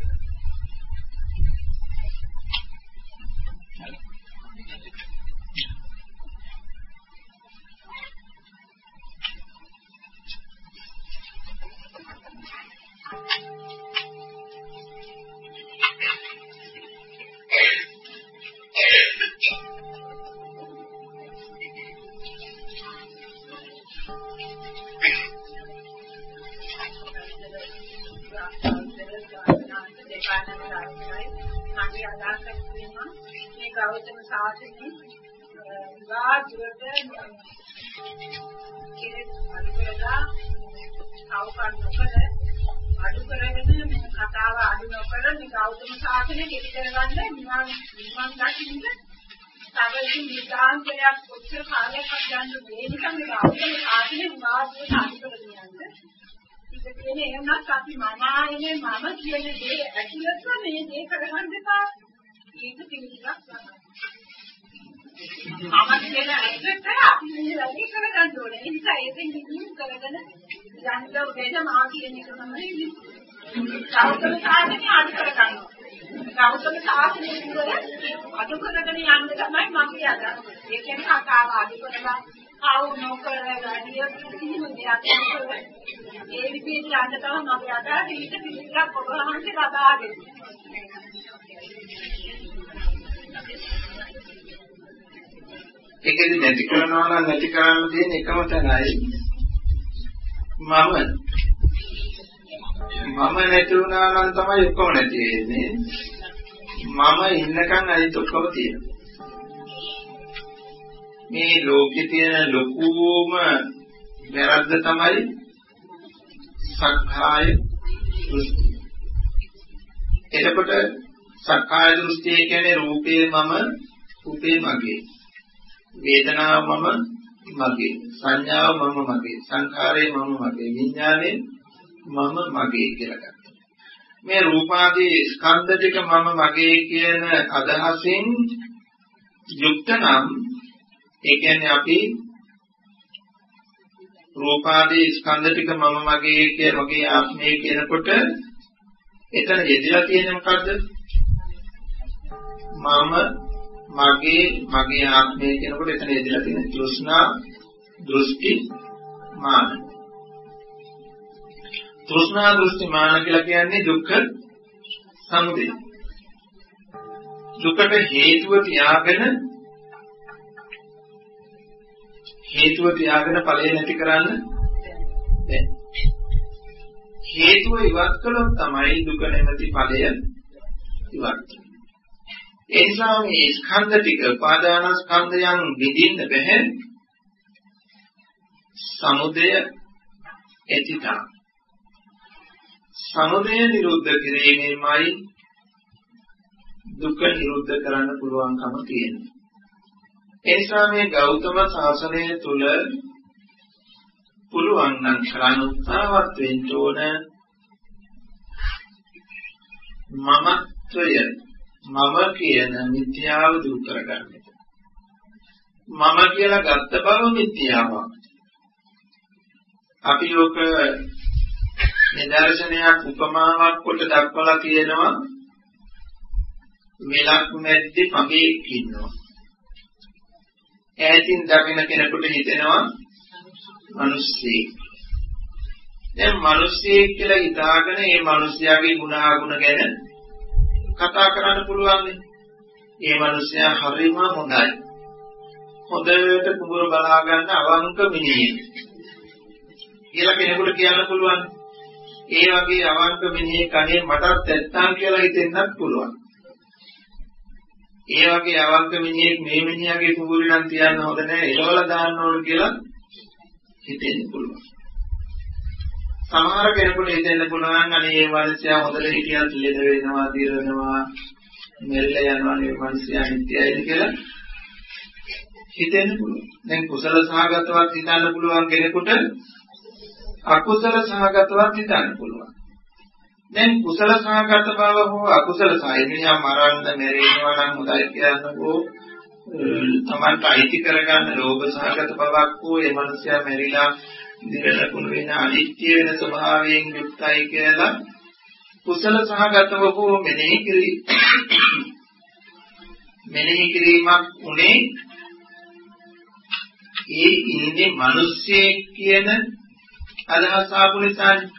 ගෞතම සාසනේ වාදුරට කෙනෙක් අනුකරලා අවකන් නොකර අඩු කරගෙන මේ කතාව අඩු නොකර මේ ගෞතම සාසනේ කෙටි කරගන්න නිවන් දකින්න සාගරින් නිදාන්තයක් කොච්චර කාලයක් ගන්න මේ නිසා මේ ගෞතම සාසනේ වාදුරට අඩු කරගෙන යන්න. ඒක කියන්නේ එන්නත් අපි මම ආයේ මම කියන දේ ඇතුළත මේ දේ කරගන්න එපා. ඒක පිළිගන්නක් ගන්න. මම කියන ඇත්තට අපි මේ වැඩේ කරගන්න ඕනේ. ඒ නිසා ඒකෙන් දිනු කරගෙන යන්න උදේට මා කියන එක තමයි ගෞතම සාධනේ අඩු කරගන්නවා. ගෞතම සාධනේ විතර අඩු කරගෙන යන්න තමයි මගේ අදහස. ඒ කියන්නේ කතාව අඩු කරලා ආව නොකර වැඩි කිසිම දෙයක් නැහැ. ඒ විදිහට යන්න තමයි මගේ අදහස. ඊට පිළිගන්න කොහොමද කතාවේ. ඒකෙදි නැති කරනවා නම් නැති කරන්න තියෙන එකම තැනයි මම නැති වුණා නම් තමයි ඔක්කොම නැති වෙන්නේ. මම ඉන්නකන් අනිත් ඔක්කොම තියෙනවා. මේ ලෝකේ තියෙන ලොකුම වැරද්ද තමයි සක්කාය දෘෂ්ටි. එතකොට සක්කාය දෘෂ්ටිය කියන්නේ රූපේ මම, රූපේ මගේ. වේදනාව මම මගේ, සංඥාව මම මගේ, සංඛාරය මම මගේ, විඥානේ මම මගේ කියලා ගන්නවා. මේ රූපාදී ස්කන්ධ ටික මම මගේ කියන අදහසින් යුක්ත නම් ඒ කියන්නේ අපි රූපාදී ස්කන්ධ ටික මම මගේ කියන මගේ ආත්මය කියනකොට එතන යෙදලා තියෙන්නේ මොකද්ද? මම මගේ ආත්මය කියනකොට එතන යෙදලා තියෙන තෘෂ්ණා දෘෂ්ටි මාන. තෘෂ්ණා දෘෂ්ටි මාන කියලා කියන්නේ දුක්ඛ සමුදය. දුකට හේතුව තියාගෙන ඵලය නැති කරන්න බැහැ. හේතුව ඉවත් කළොත් තමයි දුක නැමැති ඵලය ඉවත් වෙන්නේ. ඒ නිසා මේ ස්කන්ධ ටික උපාදාන ස්කන්ධයන් විඳින්න බැහැ. සමුදය ඇතිතා. සමුදය නිරුද්ධ කිරීමෙන්මයි දුක නිරුද්ධ කරන්න පුළුවන්කම තියෙනවා. ඒ නිසා මේ ගෞතම සාසනය තුල පුළුවන් නම් කරන්න උත්සාහවත් වෙන්න ඕන මමත්වය මම කියන මිත්‍යාව දුරු කරගන්න. මම කියලා ගත්ත බව මිත්‍යාවක්. අපි ලෝක නිදර්ශනයක් උපමාවක් කොට දක්වලා තියෙනවා. මෙලක් මැද්දේ පගේක් ඉන්නවා. ඈතින් දකින කෙනෙකුට හිතෙනවා මිනිස්සෙක්. දැන් මිනිස්සෙක් කියලා හිතාගෙන මේ මිනිස්යාගේ ගුණාගුණ ගැන කතා කරන්න පුළුවන්. මේ මිනිසයා හරිම හොඳයි. හොඳට කුඹුර බලා ගන්න අවංක මිනිහෙක් කියලා කෙනෙකුට කියන්න පුළුවන්. ඒ වගේ අවංක මිනිහෙක් අනේ මටත් නැත්තම් කියලා හිතෙන්නත් පුළුවන්. ඒ වගේ අවංක මිනිහෙක් මේ මිනිහාගේ කුඹුරේ නම් තියන්න හොඳ නැහැ, එලවලා දාන්න ඕන කියලා හිතෙන්න පුළුවන්. සමහර කෙනෙකුට හිතෙන්න පුළුවන් අනේ මේ මිනිසයා හොඳට හිටියත් ලෙඩ වෙනවා, දිරනවා, මෙල්ල යනවා, මේ මිනිසයා නිත්‍යයිද කියලා හිතෙන්න පුළුවන්. දැන් කුසල සහගතවත් හිතන්න පුළුවන් කෙනෙකුට අකුසල සහගතවත් හිතන්න පුළුවන්. දැන් කුසල සහගත බව හෝ අකුසල සායමියා මරන්න මෙරෙනවා නම් හොඳයි කියනකෝ තමන්ට අයිති කරගන්න ලෝභ සහගත බවක් හෝ ඒ මිනිසයා මෙරිලා දිරලකුණු වෙන අනිත්‍ය වෙන ස්වභාවයෙන් යුක්තයි කියලා කුසල සහගතව හෝ මෙනෙහි කිරීමක් උනේ ඒ ඉන්නේ මිනිස්සේ කියන අදහස ආපු නිසානේ.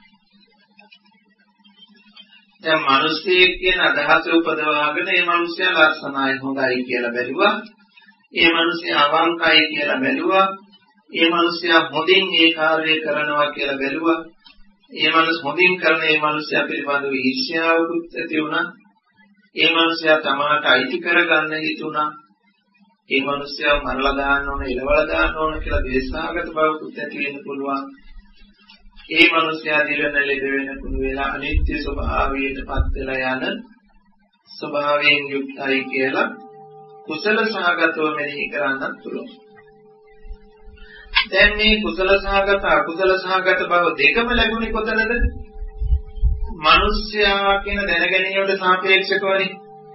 දැන් මිනිස්සේ කියන අදහස උපදවාගෙන මේ මිනිස්සයා ලස්සනයි හොඳයි කියලා බැලුවා. ඒ මිනිස්සයා අවංකයි කියලා බැලුවා. ඒ මිනිස්සයා හොඳින් ඒ කාර්යය කරනවා කියලා බැලුවා. ඒ මිනිස් හොඳින් කරන ඒ මිනිස්සයා පිළිබඳව ඊර්ෂ්‍යාවකුත් ඇති වුණා. ඒ මිනිස්සයා තමාට අයිති කරගන්න හිතුණා. ඒ මිනිස්සයා මරලා දාන්න ඕන, එලවලා දාන්න ඕන කියලා දේශනාගත බවකුත් ඇති වෙන්න පුළුවන්. ඒ මිනිස්සයා දිරන ලෙඩ වෙන කුණු වෙලා අනිත්‍ය ස්වභාවයටපත් වෙලා යන ස්වභාවයෙන් යුක්තයි කියලා කුසල සහගතව මෙනෙහි කරන්නත් පුළුවන්. දැන් මේ කුසල සහගත අකුසල සහගත බව දෙකම ලැබුණේ කොතනද? මිනිස්යා කියන දැනගැනීමට සාපේක්ෂකවනේ.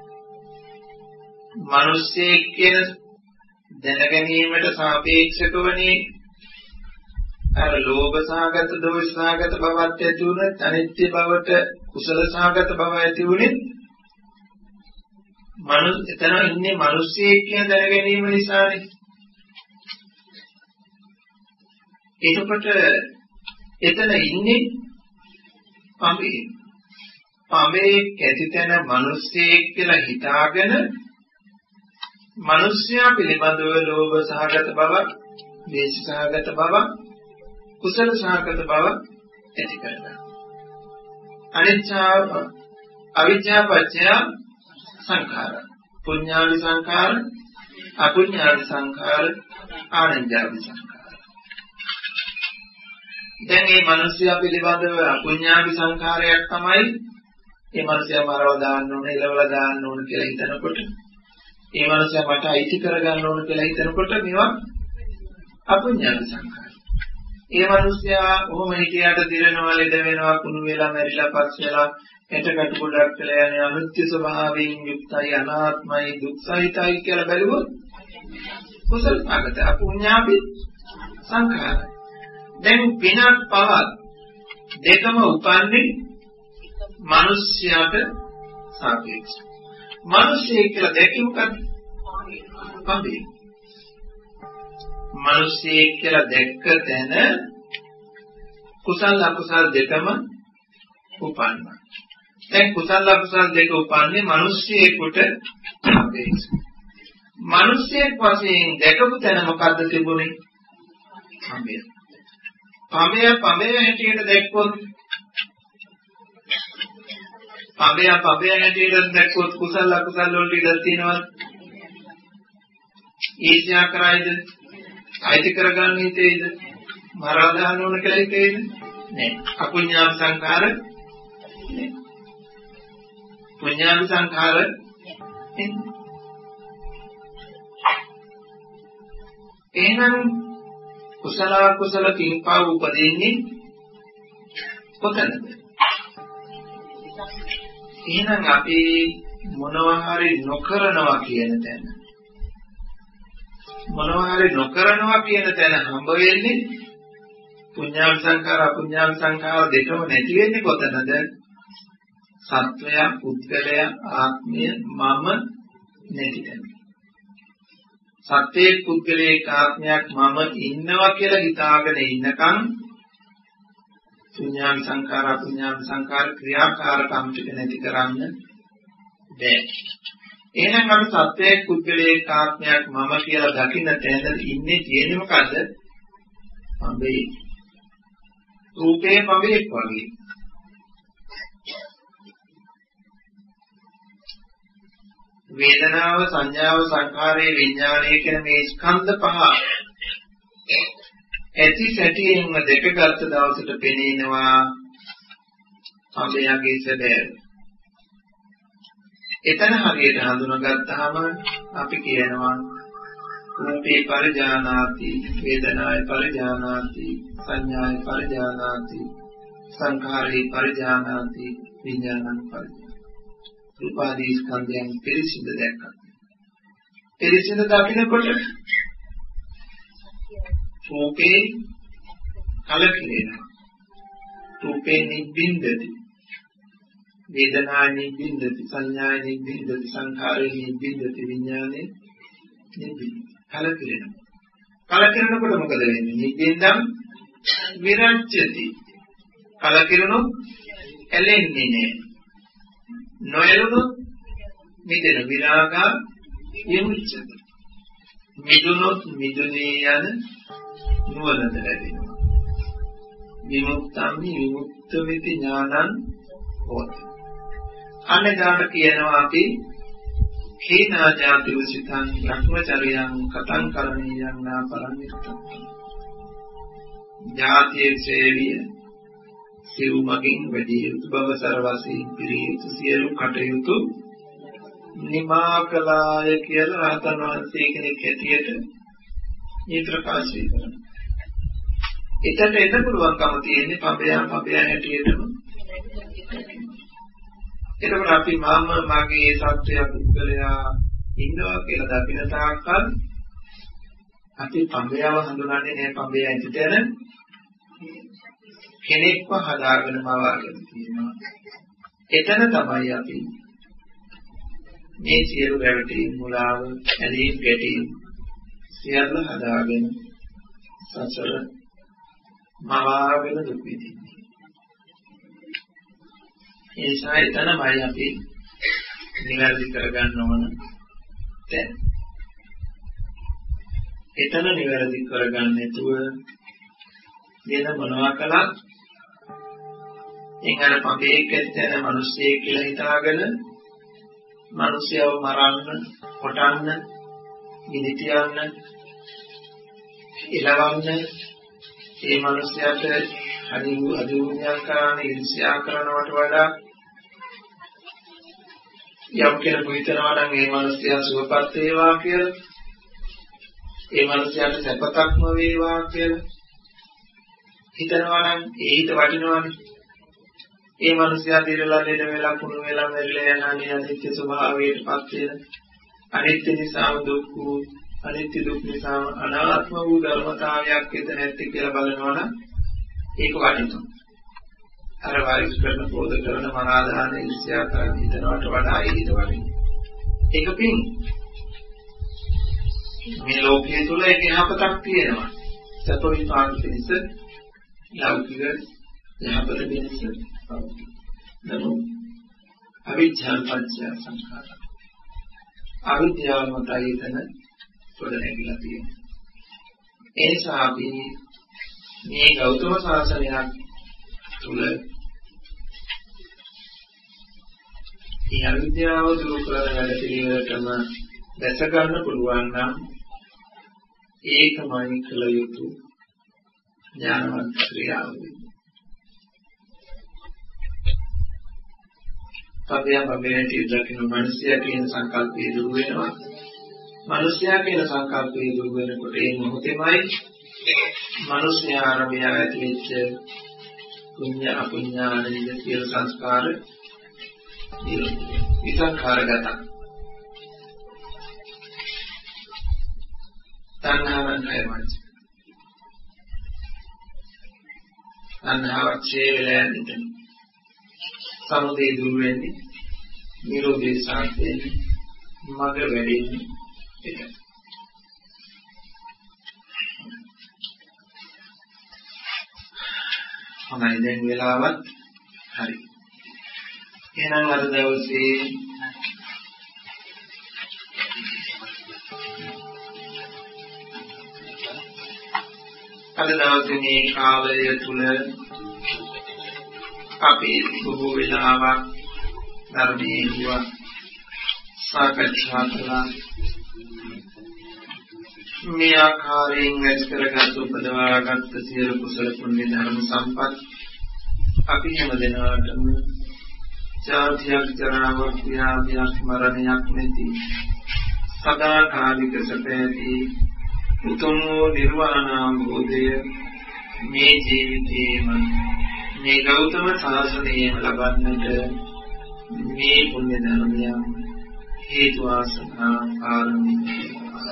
මිනිස්සේ කියන දැනගැනීමට සාපේක්ෂකවනේ අර ලෝභ සහගත දෝෂ සහගත බවත් ඇති වුණත් අනිත්‍ය බවට කුසල සහගත බව ඇති වුණේ එතන ඉන්නේ මිනිස්සේ කියන දැනගැනීම නිසානේ. එතකොට එතන ඉන්නේ පමේ කැටිතන මිනිස්සේ කියලා හිතාගෙන මිනිස්යා පිළිබඳව ලෝභ සහගත බව, ද්වේෂ සහගත බව, කුසල සහගත බව ඇති කරගන්නවා. අවිජ්ජා පත්‍ය සංඛාර, පුඤ්ඤාවි සංඛාර, අපුඤ්ඤාවි සංඛාර, ආනන්ජාවි සංඛාර. දැන් මේ මිනිස්යා පිළිබඳව අපුඤ්ඤාවි සංඛාරයක් තමයි මේ මිනිස්යා මරව දාන්න ඕන, ඉලවලා දාන්න ඕන කියලා හිතනකොට, මේ මිනිස්යා මට අයිති කරගන්න ඕන කියලා හිතනකොට මේවා අපුඤ්ඤාවි සංඛාර. ඒ මිනිස්යා කොහොම හිතියට දිරනවා, ලෙඩ වෙනවා, කුණු වෙලා, මැරිලා, පස් වෙලා, එතකට ගොඩක් කියලා යන අනිත්‍ය ස්වභාවයෙන් යුක්තයි, අනාත්මයි, දුක්සහිතයි කියලා බැලුවොත් කුසල සහගත අපුඤ්ඤාවි සංඛාර. දැන් පිනක් පවත් දෙකම උපන්නේ මිනිස්යාට සාපේක්ෂව. මිනිස්යෙක් කියලා දැක්කේ මොකද්ද? පඹේ. මිනිස්යෙක් කියලා දැක්ක තැන කුසල අකුසල දෙකම උපන්නා. දැන් කුසල අකුසල දෙක උපන්නේ මිනිස්යෙකුට සාපේක්ෂව. මිනිස්යෙක් වශයෙන් දැකපු තැන මොකද්ද තිබුණේ? පඹේ. පඹේ හැටියට දැක්කොත් පඹේ හැටියට දැක්කොත් කුසල අකුසල වලට ඉඩ තියෙනවද? ඊර්ෂ්‍යා කරයිද? අයිති කරගන්න හිතේද? මරා දාන්න ඕන කියලා හිතේද? නෑ. අපුඤ්ඤාව සංඛාර නෑ. පුඤ්ඤාව සංඛාර එහෙනම් කුසල කුසල කිම්පා උපදින්නේ කොතනද? එහෙනම් අපි මොනවා හරි නොකරනවා කියන තැන, මොනවා හරි නොකරනවා කියන තැන හම්බ වෙන්නේ පුඤ්ඤාවි සංඛාර අපුඤ්ඤාවි සංඛාර දෙකම නැති වෙන්නේ කොතනද? සත්වයා, පුද්ගලයා, ආත්මය, මම නැති තැන. සත්‍යයේ පුද්ගලයේ ආත්මයක් මම ඉන්නවා කියලා හිතාගෙන ඉන්නකම් පුඤ්ඤාවි සංඛාර අපුඤ්ඤාවි සංඛාර ක්‍රියාකාරකම් ටික නැති කරන්න බැහැ. එහෙනම් අපි සත්‍යයේ පුද්ගලයේ ආත්මයක් මම කියලා දකින්න තැන ඉන්නේ තියෙන්නේ මොකද? පඹේ. රූපේ පඹේක් වගේ. වේදනාව, සංඥාව, සංඛාරය, විඥානය කියන මේ ස්කන්ධ පහ ඇති සැටියෙන්ම දෙක ගත්ත දවසට පෙනෙනවා පඹයගේ සැබෑ. එතන හරියට හඳුනාගත්තාම අපි කියනවා රූපේ පරිජානාති, වේදනාය පරිජානාති, සංඥාය පරිජානාති, සංඛාරේ පරිජානාති, විඥානං පරිජානාති. රූපාදී ස්කන්ධයන් පිරිසිදු දැක්කා. පිරිසිදු දකිනකොට රූපේ කලකිරෙනවා. රූපේ නිබ්බින්දති. වේදනා නිබ්බින්දති, සංඥා නිබ්බින්දති, සංඛාරේ නිබ්බින්දති, විඥානේ නිබ්බින්දති. කලකිරෙනවා. කලකිරෙනකොට මොකද වෙන්නේ? නිබ්බින්දම් විරච්ඡති. කලකිරුණොත් ඇලෙන්නේ නැහැ. නොයලුණොත් මිදෙන විරාගා විමුක්තිය. මිදුනොත් මිදුනේ යන නුවණද ලැබෙනවා. විමුක්තම් විමුක්ත වෙති ඥානං හොති. අනේදාට කියනවා අපි හේනා ජාති උසිතං භ්‍රමචර්යං කතං කරණීයං නා පරමිත්තං. ජාතියේ සේවිය සිව්මගින් වැඩි යුතු බව සරවසී පිරිය යුතු සියලු කටයුතු නිමා කළාය කියලා රහතන් වහන්සේ කෙනෙක් හැටියට මේ ප්‍රකාශය කරනවා. එතන එන්න පුළුවන්කම තියෙන්නේ පබය හැටියටම. එතකොට අපි මම මගේ සත්‍යය පුද්ගලයා ඉන්නවා කියලා දකින තාක්කල් අපි පබයව හඳුනන්නේ නැහැ. පබය ඇතුළතන කෙනෙක්ව හදාගෙන මවාගෙන තියෙනවා. එතන තමයි අපි මේ සියලු රැවටීම් මුලාව ඇලීම් ගැටීම් සියල්ල හදාගෙන සසර මවාගෙන දුක් විඳින්නේ. ඒ සායතනමයි අපි නිවැරදි කරගන්න ඕන. දැන් එතන නිවැරදි කරගන්න නැතුව වෙන මොනවා කළත් එංගල පබේක ඇත්තන මිනිස්සෙක් කියලා හිතාගෙන මිනිස්සයව මරන්න, කොටන්න, මිනිතියන්න, ඉලවන්න, ඒ මිනිස්යාට අදිනුයක් කරන ඉර්ෂ්‍යා කරනවට වඩා යම් කෙනෙකු හිතනවා නම් ඒ මිනිස්යා සුවපත් වේවා කියලා, ඒ මිනිස්යාට සැපතක්ම වේවා කියලා හිතනවා නම් ඒ හිත වටිනවානේ. ඒ මිනිස්යා දිරලා දෙන වෙලා කුණු වෙලා මෙරිලා යන අනිත්‍ය ස්වභාවයටපත් වෙන අනිත්‍ය නිසා දුක් වූ අනිත්‍ය දුක් නිසා අනාත්ම වූ ධර්මතාවයක් එතන නැති කියලා බලනවා නම් ඒක වටිනවා. අර වාරිස් කරන පොද කරන මනාදාන ඉර්ෂ්‍යා කරන හිතනවට වඩා ඒක වටිනවා. ඒක පින් මේ ලෝකයේ තුල ඒක යහපතක් තියෙනවා. සතර විපාක පිණිස ලෞකික යහපත පිණිස නමුත් අවිජ්ජා පත්‍ය සංඛාර අවිද්‍යාව මතයි එතන පොඩ නැගිලා තියෙනවා. ඒ නිසා අපි මේ ගෞතම සාසනයක් තුල මේ අවිද්‍යාව දුරු කරන වැඩ පිළිවෙලටම දැස ගන්න පුළුවන් නම් ඒකමයි කළ යුතු ඥානවත් ක්‍රියාව. පබයන්ටි දකින්න මිනිසයා කියන සංකල්පය දුරු වෙනවා. මිනිසයා කියන සංකල්පය දුරු වෙනකොට ඒ මොහොතේමයි මිනිසයා ආරම්භය ඇතිවෙච්ච පුඤ්ඤ අපුඤ්ඤානිද කියන සංස්කාර විසංඛාරගත. තණ්හාවන් හැමයි. තණ්හාවක් ඡේදලයන්ට සමුදය දුරු වෙන්නේ නිරෝධය සාර්ථකයි මඟ වැඩෙන්නේ ඒකයි. හොඳයි දැන් වෙලාවත් හරි. එහෙනම් අද දවසේ මේ කාලය තුල අපි බොහෝ වෙලාවක් ධර්මයේ සාකච්ඡා කළා. මේ ආකාරයෙන් වැඩ කරගත් උපදවාගත් සියලු කුසල පුණ්‍ය ධර්ම සම්පත් අපි හැම දිනකටම ජාතියක් ජරාවක් ව්‍යාධියක් මරණයක් නැති සදාකාලික සැපැති උතුම් නිර්වාණ අවබෝධය මේ ජීවිතේම මේ ගෞතම සාසනයෙන් ලබන්නට මේ පුණ්‍ය ධර්මයන් හේතු වාසනා ආරම්භ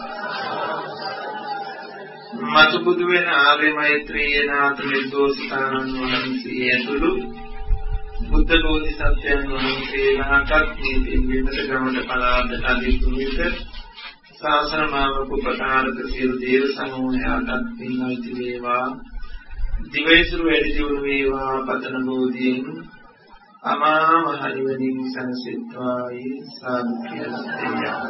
මතු බුදු වෙන ආර්ය මෛත්‍රී නාථ නිර්දෝෂතානන් වහන්සේ ඇතුළු බුද්ධ බෝධිසත්වයන් වහන්සේලාටත් මේ පින්වීමට ගමන පලාදට අධිකුමිත ශාසන මාර්ග උපකාරක සියලු දේව සමූහයාටත් පින්වන්ති වේවා. දිවයිසුරු වැඩි දියුණු වේවා. පතන බෝධියෙන් අමා මහ නිවනින් සංසිද්ධායි සාදු කියලා.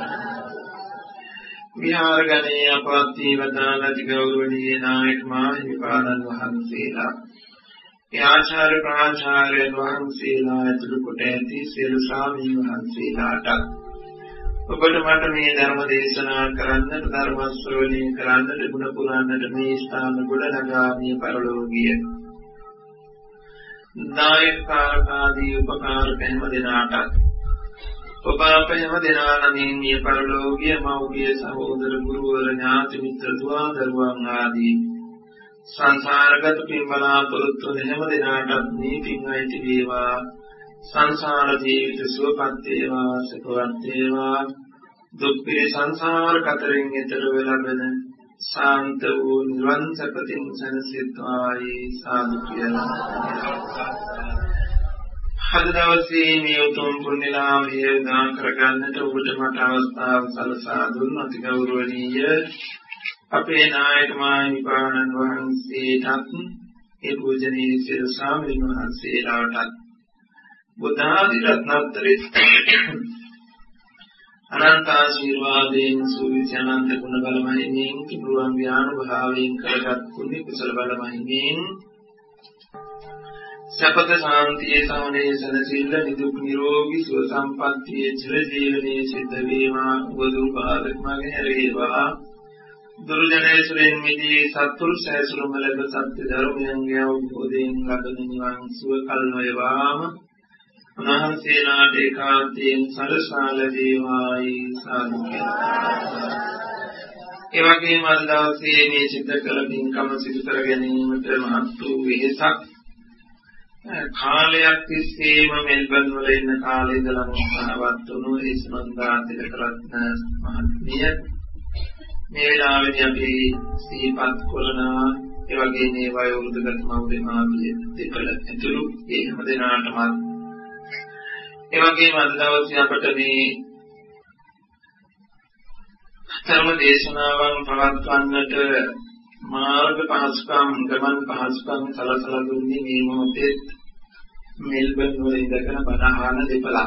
විහාරගණේ අපත්ති වදාළති ගෞරවනීය නායක මාහිමිපාණන් වහන්සේලා, ඒ ආචාර්ය ප්‍රාචාර්ය වහන්සේලා ඇතුළු කොට ඇති සියලු ස්වාමීන් වහන්සේලාට ඔබට මට මේ ධර්ම දේශනා කරන්නට, ධර්ම ශ්‍රවණය කරන්නට, ගුණ පුරන්නට මේ ස්ථාන ගොඩ නගාමී පරලෝකීය නායකාදී උපකාරක හැම දෙනාටත් ඔබ අප හැම දෙනා නමින් මේ පරලෝකීය මව්පිය සහෝදර ගුරුවර ඥාති මිත්‍ර දුවා දරුවන් ආදී සංසාරගත පින් බලාපොරොත්තු වෙන හැම දිනාටත් මේ පින් අයිති වේවා. සංසාර ජීවිත සුවපත් වේවා, සුඛවත් වේවා. දුක් පිරි සංසාර කතරින් ඈතර වෙලබන සාන්ත වූ නිවන් සපතින් සැනසෙත්වායි සාදු කියලා. අද දවසේ මේ උතුම් පුණ්‍යලාභය උදා කරගන්නට ඔබට මට අවස්ථාව සලසා දුන් අතිගෞරවනීය අපේ නායක මාහිමිපාණන් වහන්සේටත් ඒ පූජනීය සියලු ස්වාමීන් වහන්සේලාටත් බුද්ධ ආදී රත්නත්‍රේ අනන්ත ආශිර්වාදයෙන් සුවිසි අනන්ත ගුණ බල මහිමින් කිරුවන් ව්‍යානුභාවයෙන් කරගත් කුණි කුසල බල මහිමින් සපත ශාන්තියේ සමනේ සනසිල්ල නිදුක් නිරෝගී සුව සම්පන්නියේ චිර ජීවනයේ සිද්ධ වේවා. බුදු පාදක මගේ හැරේවා. දුර්ජනයේ සුරෙන් මිදී සත්තුල් සෑසුරුම ලැබ සත්‍ය ධර්මයන්ගේ අවබෝධයෙන් ලබන නිවන් සුව කල් වේවාම. උන්වහන්සේලාට ඒකාන්තයෙන් සරසාල දේවායි සාදු කියලා. ඒ වගේම අද දවසේ මේ සිද්ධ කළ පින්කම සිදු කර ගැනීමට මහත් වූ වෙහෙසක් කාලයක් තිස්සේම මෙල්බන් වල ඉන්න කාලේ ඉඳලා මොහොතවත් වුණු ඒ සම්බන්ධා තිලකරත්න මහත්මිය මේ වෙලාවේදී අපි සිහිපත් කරනවා. ඒ වගේ මේ වයෝවෘද්ධගත මව්දේ මාපිය දෙපළ ඇතුළු ඒ හැම දෙනාටම ඒ වගේම අද දවසේ අපට මේ ධර්ම දේශනාවන් පවත්වන්නට මාර්ග පහසුකම් ගමන් පහසුකම් සලසලා දුන්නේ මේ මොහොතේ මෙල්බන් වල ඉඳගෙන බණ අහන දෙපළක්.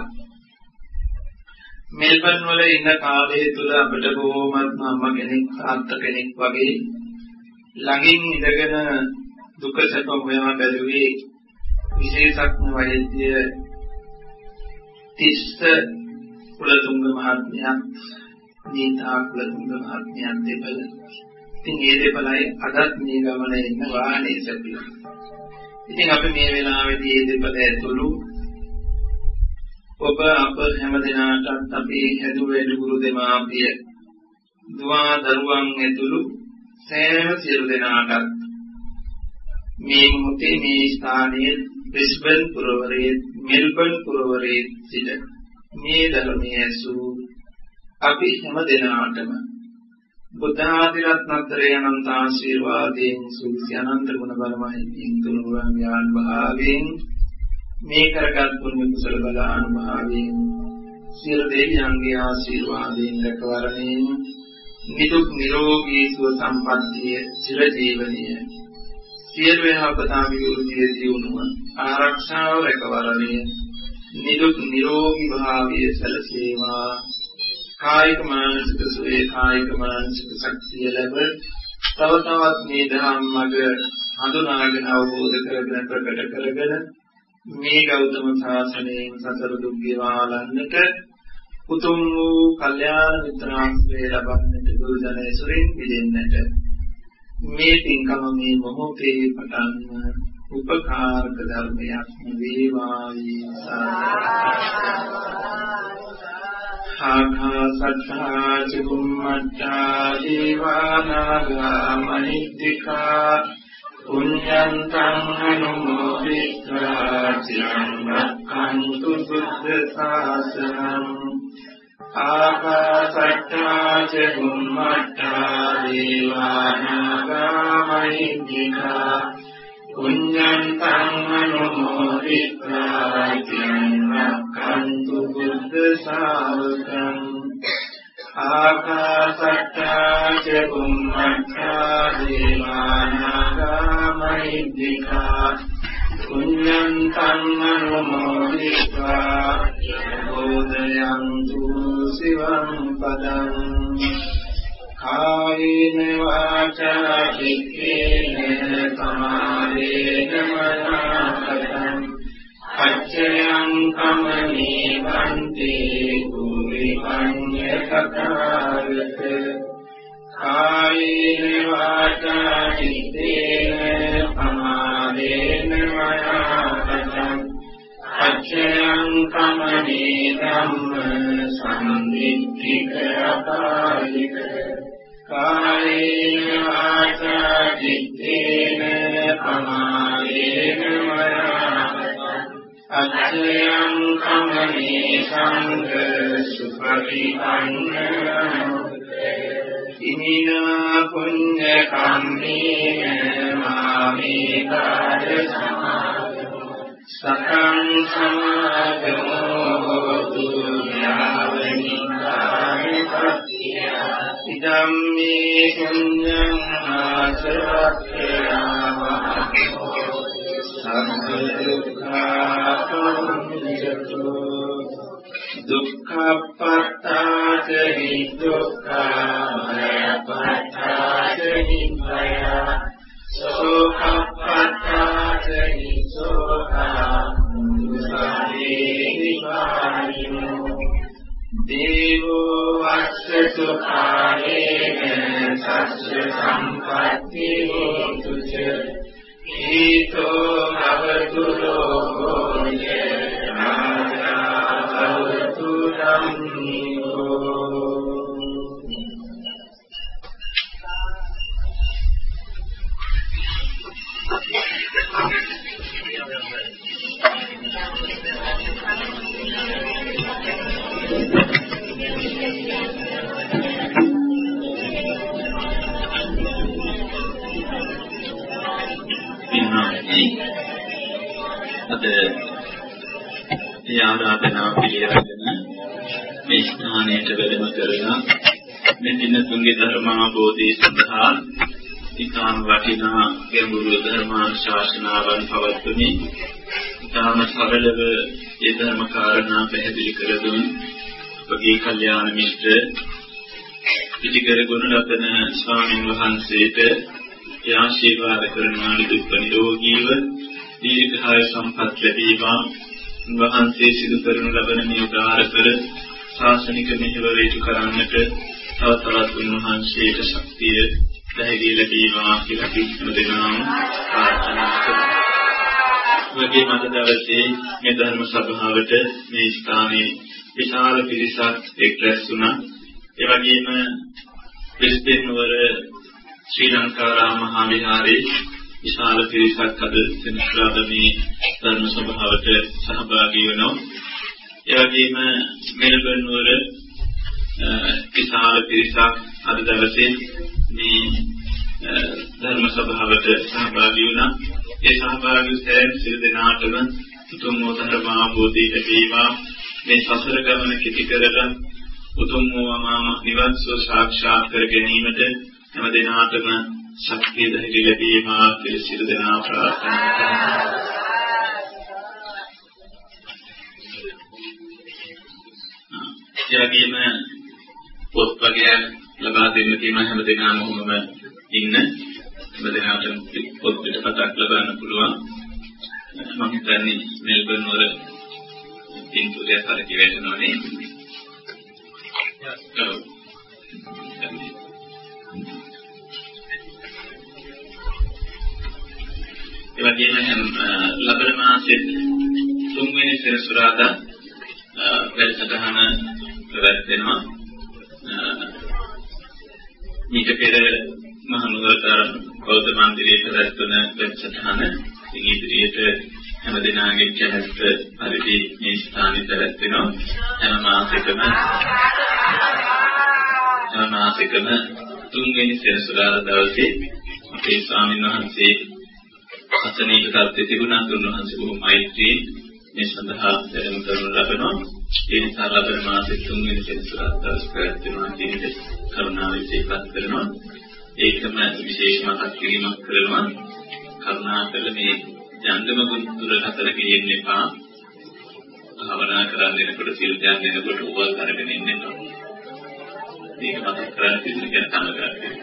මෙල්බන් වල ඉන්න කාලය තුල අපිට බොහොමත් අම්මා කෙනෙක් තාත්තා කෙනෙක් වගේ ළඟින් ඉඳගෙන දුක සැප හොයන බැලුවේ විශේෂඥ වෛද්‍ය තිස්ස කුලතුංග මහත්මයා, නීතා කුලතුංග මහත්මයා දෙපළ. ඉතින් මේ දෙපළයි අදත් මේ ගමනේ ඉන්න වාහනේ සැපිලා. ඉතින් අපි මේ වෙලාවේදී මේ දෙපළ ඇතුළු ඔබ අප හැම දිනකටත් අපි හැදුවේ ගුරු දෙමාපිය දුවා දරුවන් ඇතුළු සෑම සියලු දෙනාටත් මේ මොහොතේ මේ ස්ථානයේ බ්‍රිස්බන් පුරවරයේ මෙල්බන් පුරවරයේ සිට මේ ධර්මයේ ඇසූ අපි හැම දිනාටම බුද්ධ ආදී රත්නත්‍රේ අනන්ත ආශිර්වාදයෙන් සුවිසි අනන්ත ගුණ බලමයි තුනුරුවන් ඥාන භාවයෙන් මේ කරගත් පුණ්‍ය කුසල බල අනුභවයෙන් සියලු දෙවියන්ගේ ආශිර්වාදයෙන් රැකවරණයෙන් නිදුක් නිරෝගී සුව සම්පන්නිය චිර ජීවනීය සියලු යහපතා විරුද්ධිය දියුණුව ආරක්ෂාව රැකවරණය නිදුක් නිරෝගී භාවයේ සැලසේවා. කායික මානසික සුවේ කායික මානසික ශක්තිය ලැබ තව තවත් මේ ධම්ම මඟ හඳුනාගෙන අවබෝධ කරගෙන ප්‍රකට කරගෙන මේ ගෞතම ශාසනයෙන් සසර දුක් ගෙවාලන්නට උතුම් වූ කල්යාණ මිත්‍රාශ්‍රය ලබන්නට දුර්ජනය සුරින් විදෙන්නට මේ පින්කම මේ මොහොතේ පටන්ම උපකාරක ධර්මයක් වේවායි. ආකාසත්තා චුම්මත්තා දීවානාගා මහිද්దికා පුඤ්ඤන්තං අනුමෝදිत्वा චිරං රක්ඛන්තු බුද්ධ ශාසනං. ආකාසත්තා චුම්මත්තා දීවානාගා මහිද්దికා පුඤ්ඤන්තං අනුමෝදිत्वा චිරං රක්ඛන්තු බුද්ධ ශාසනං. ආකාසත්තා ච බුම්මත්තා දේවානාගා මහිද්దికා පුඤ්ඤන්තං අනුමෝදිत्वा බෝධයන්තු සිවං පදං. කායේන වාචා චිත්තේන සමාදේන මනසං අච්චයං කමනේ වන්තේ කුරි පඤ්ඤකතාවත. කායේන වාචා චිත්තේන සමාදේන මනසං අච්චයං කමනේ ධම්ම සම්දිත්තික අපාලික. කායේන වාචා චිත්තේන ප්‍රමාදේන මයා අච්ඡයං කමනේ සංඝ සුපටිපන්න ඉමිනා පුඤ්ඤ කම්මේන මාමේ කාය සමාදෝ සකං සමාදෝ යාවනිකාය පත්‍ය ඉදම්මේ පුඤ්ඤං ආසවක්ඛයාමහෝ සම්බ දුක්ඛාපමුච්ඡතු දුක්ඛප්පත්තාච දුක්ඛාමයපත්තාච නිබ්බය සෝඛප්පත්තාච සෝඛා සාදේනිපානිනෝ දේවෝ වස්සතු කාලේන සස්ස සම්පත්ති හෝතු ච ඊතෝ භවතු ලෝකෝ භවතු ධම්මෝ අද ආරාධනාව පිළිඅරගෙන මේ ස්ථානයට වැඩම කරලා මේ දින තුන්ගේ ධර්ම අවබෝධය සඳහා ඉතාම වටිනා ගැඹුරු ධර්මානුශාසනාවන් පවත්වමින් ඉතාම සරලව ඒ ධර්ම කාරණා පැහැදිලි කර දුන් අපගේ කල්යාණ මිත්‍ර පිටිකර ගුණ රත්න ස්වාමීන් වහන්සේට ආශිර්වාද කරනවා නිදුක් නිරෝගීව දීර්ඝාය සම්පත් ලැබීවා වහන්සේ සිදු කරනු ලබන මේ උදාාර කර ශාසනික මෙහෙවරේතු කරන්නට තව තවත් උන්වහන්සේට ශක්තිය ධෛර්යය ලැබීවා කියලා කිසිම දෙනාම ප්‍රාර්ථනා කරමු. වගේ මත දවසේ මේ ධර්ම සභාවට මේ ස්ථානයේ විශාල පිරිසක් එක්රැස් වුණා. ඒ වගේම බ්‍රිස්බේන් නුවර ශ්‍රී ලංකාරාම මහා විහාරයේ විශාල පිරිසක් අද සෙනසුරාදා මේ ධර්ම සභාවට සහභාගී වෙනවා. ඒ වගේම මෙල්බර්න් නුවර විශාල පිරිසක් අද දවසේ මේ ධර්ම සභාවට සහභාගී වුණා. ඒ සහභාගී සෑම සිල් දෙනාටම උතුම් ධර්ම අවබෝධය ලැබේවා. මේ සසර ගමන කෙටි කරලා උතුම් වූ නිවන් සුව සාක්ෂාත් කර ගැනීමට හැම දිනාටම ශක්තිය ධෛර්ය ලැබීමා කියලා සියලු දෙනා ප්‍රාර්ථනා කරනවා. එයාගේම පොත් වගේ ලබා දෙන්න තියෙන හැම දිනම මොනම ඉන්න හැම දිනකටම පොත් පිටපතක් ලබන්න පුළුවන්. මම හිතන්නේ මෙල්බර්න් වල ඉන්පුට් එකක් වෙනවා නේ. ඒ වගේම ලබන මාසෙත් 3 වෙනි සෙනසුරාදා වැඩසටහන පැවැත්වෙනවා. මීට පෙර මහනුවර බෞද්ධ මන්දිරයේ පැවැත්වෙන වැඩසටහන ඉදිරියට හැම දිනකටම කැලැස්ස පරිදි මේ ස්ථානයේ පැවැත්වෙනවා. හැම මාසෙකම 3 වෙනි සෙනසුරාදා දවසේ අපේ ස්වාමීන් වහන්සේ අසනීප තත්ත්වයේ තිබුණා. උන්වහන්සේ බොහොම මෛත්‍රී මේ සඳහා දැනුම් කරනු ලබනවා. ඒ නිසා ලබන මාසෙ 3 වෙනි සෙනසුරාදා දවසේ පැවැත්වෙනවා කියන කරුණාව ඉතිපත් කරනවා. ඒකම විශේෂ මතක් කිරීමක් කරනවා. කරුණාකර මේ ජංගම ගුරුතුර හතර ගෙන්න එපා. භාවනා කරන්න එනකොට සිල් ධ්‍යාන දෙනකොට උවල් කරගෙන ඉන්න එපා. මේක මතක් කරගන්න තියෙන ගැන තමයි කරන්නේ.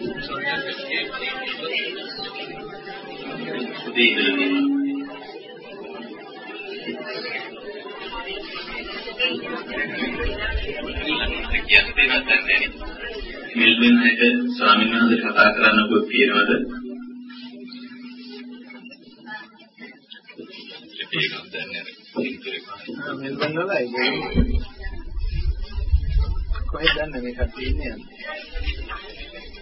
මෙල්බන් එක ස්වාමීන් වහන්සේ කතා කරන්න කොට කියනවාද? ඒකක් දැන්නේ මෙල්බන් වල කොහෙද දන්නේ මේක තියෙන්නේ?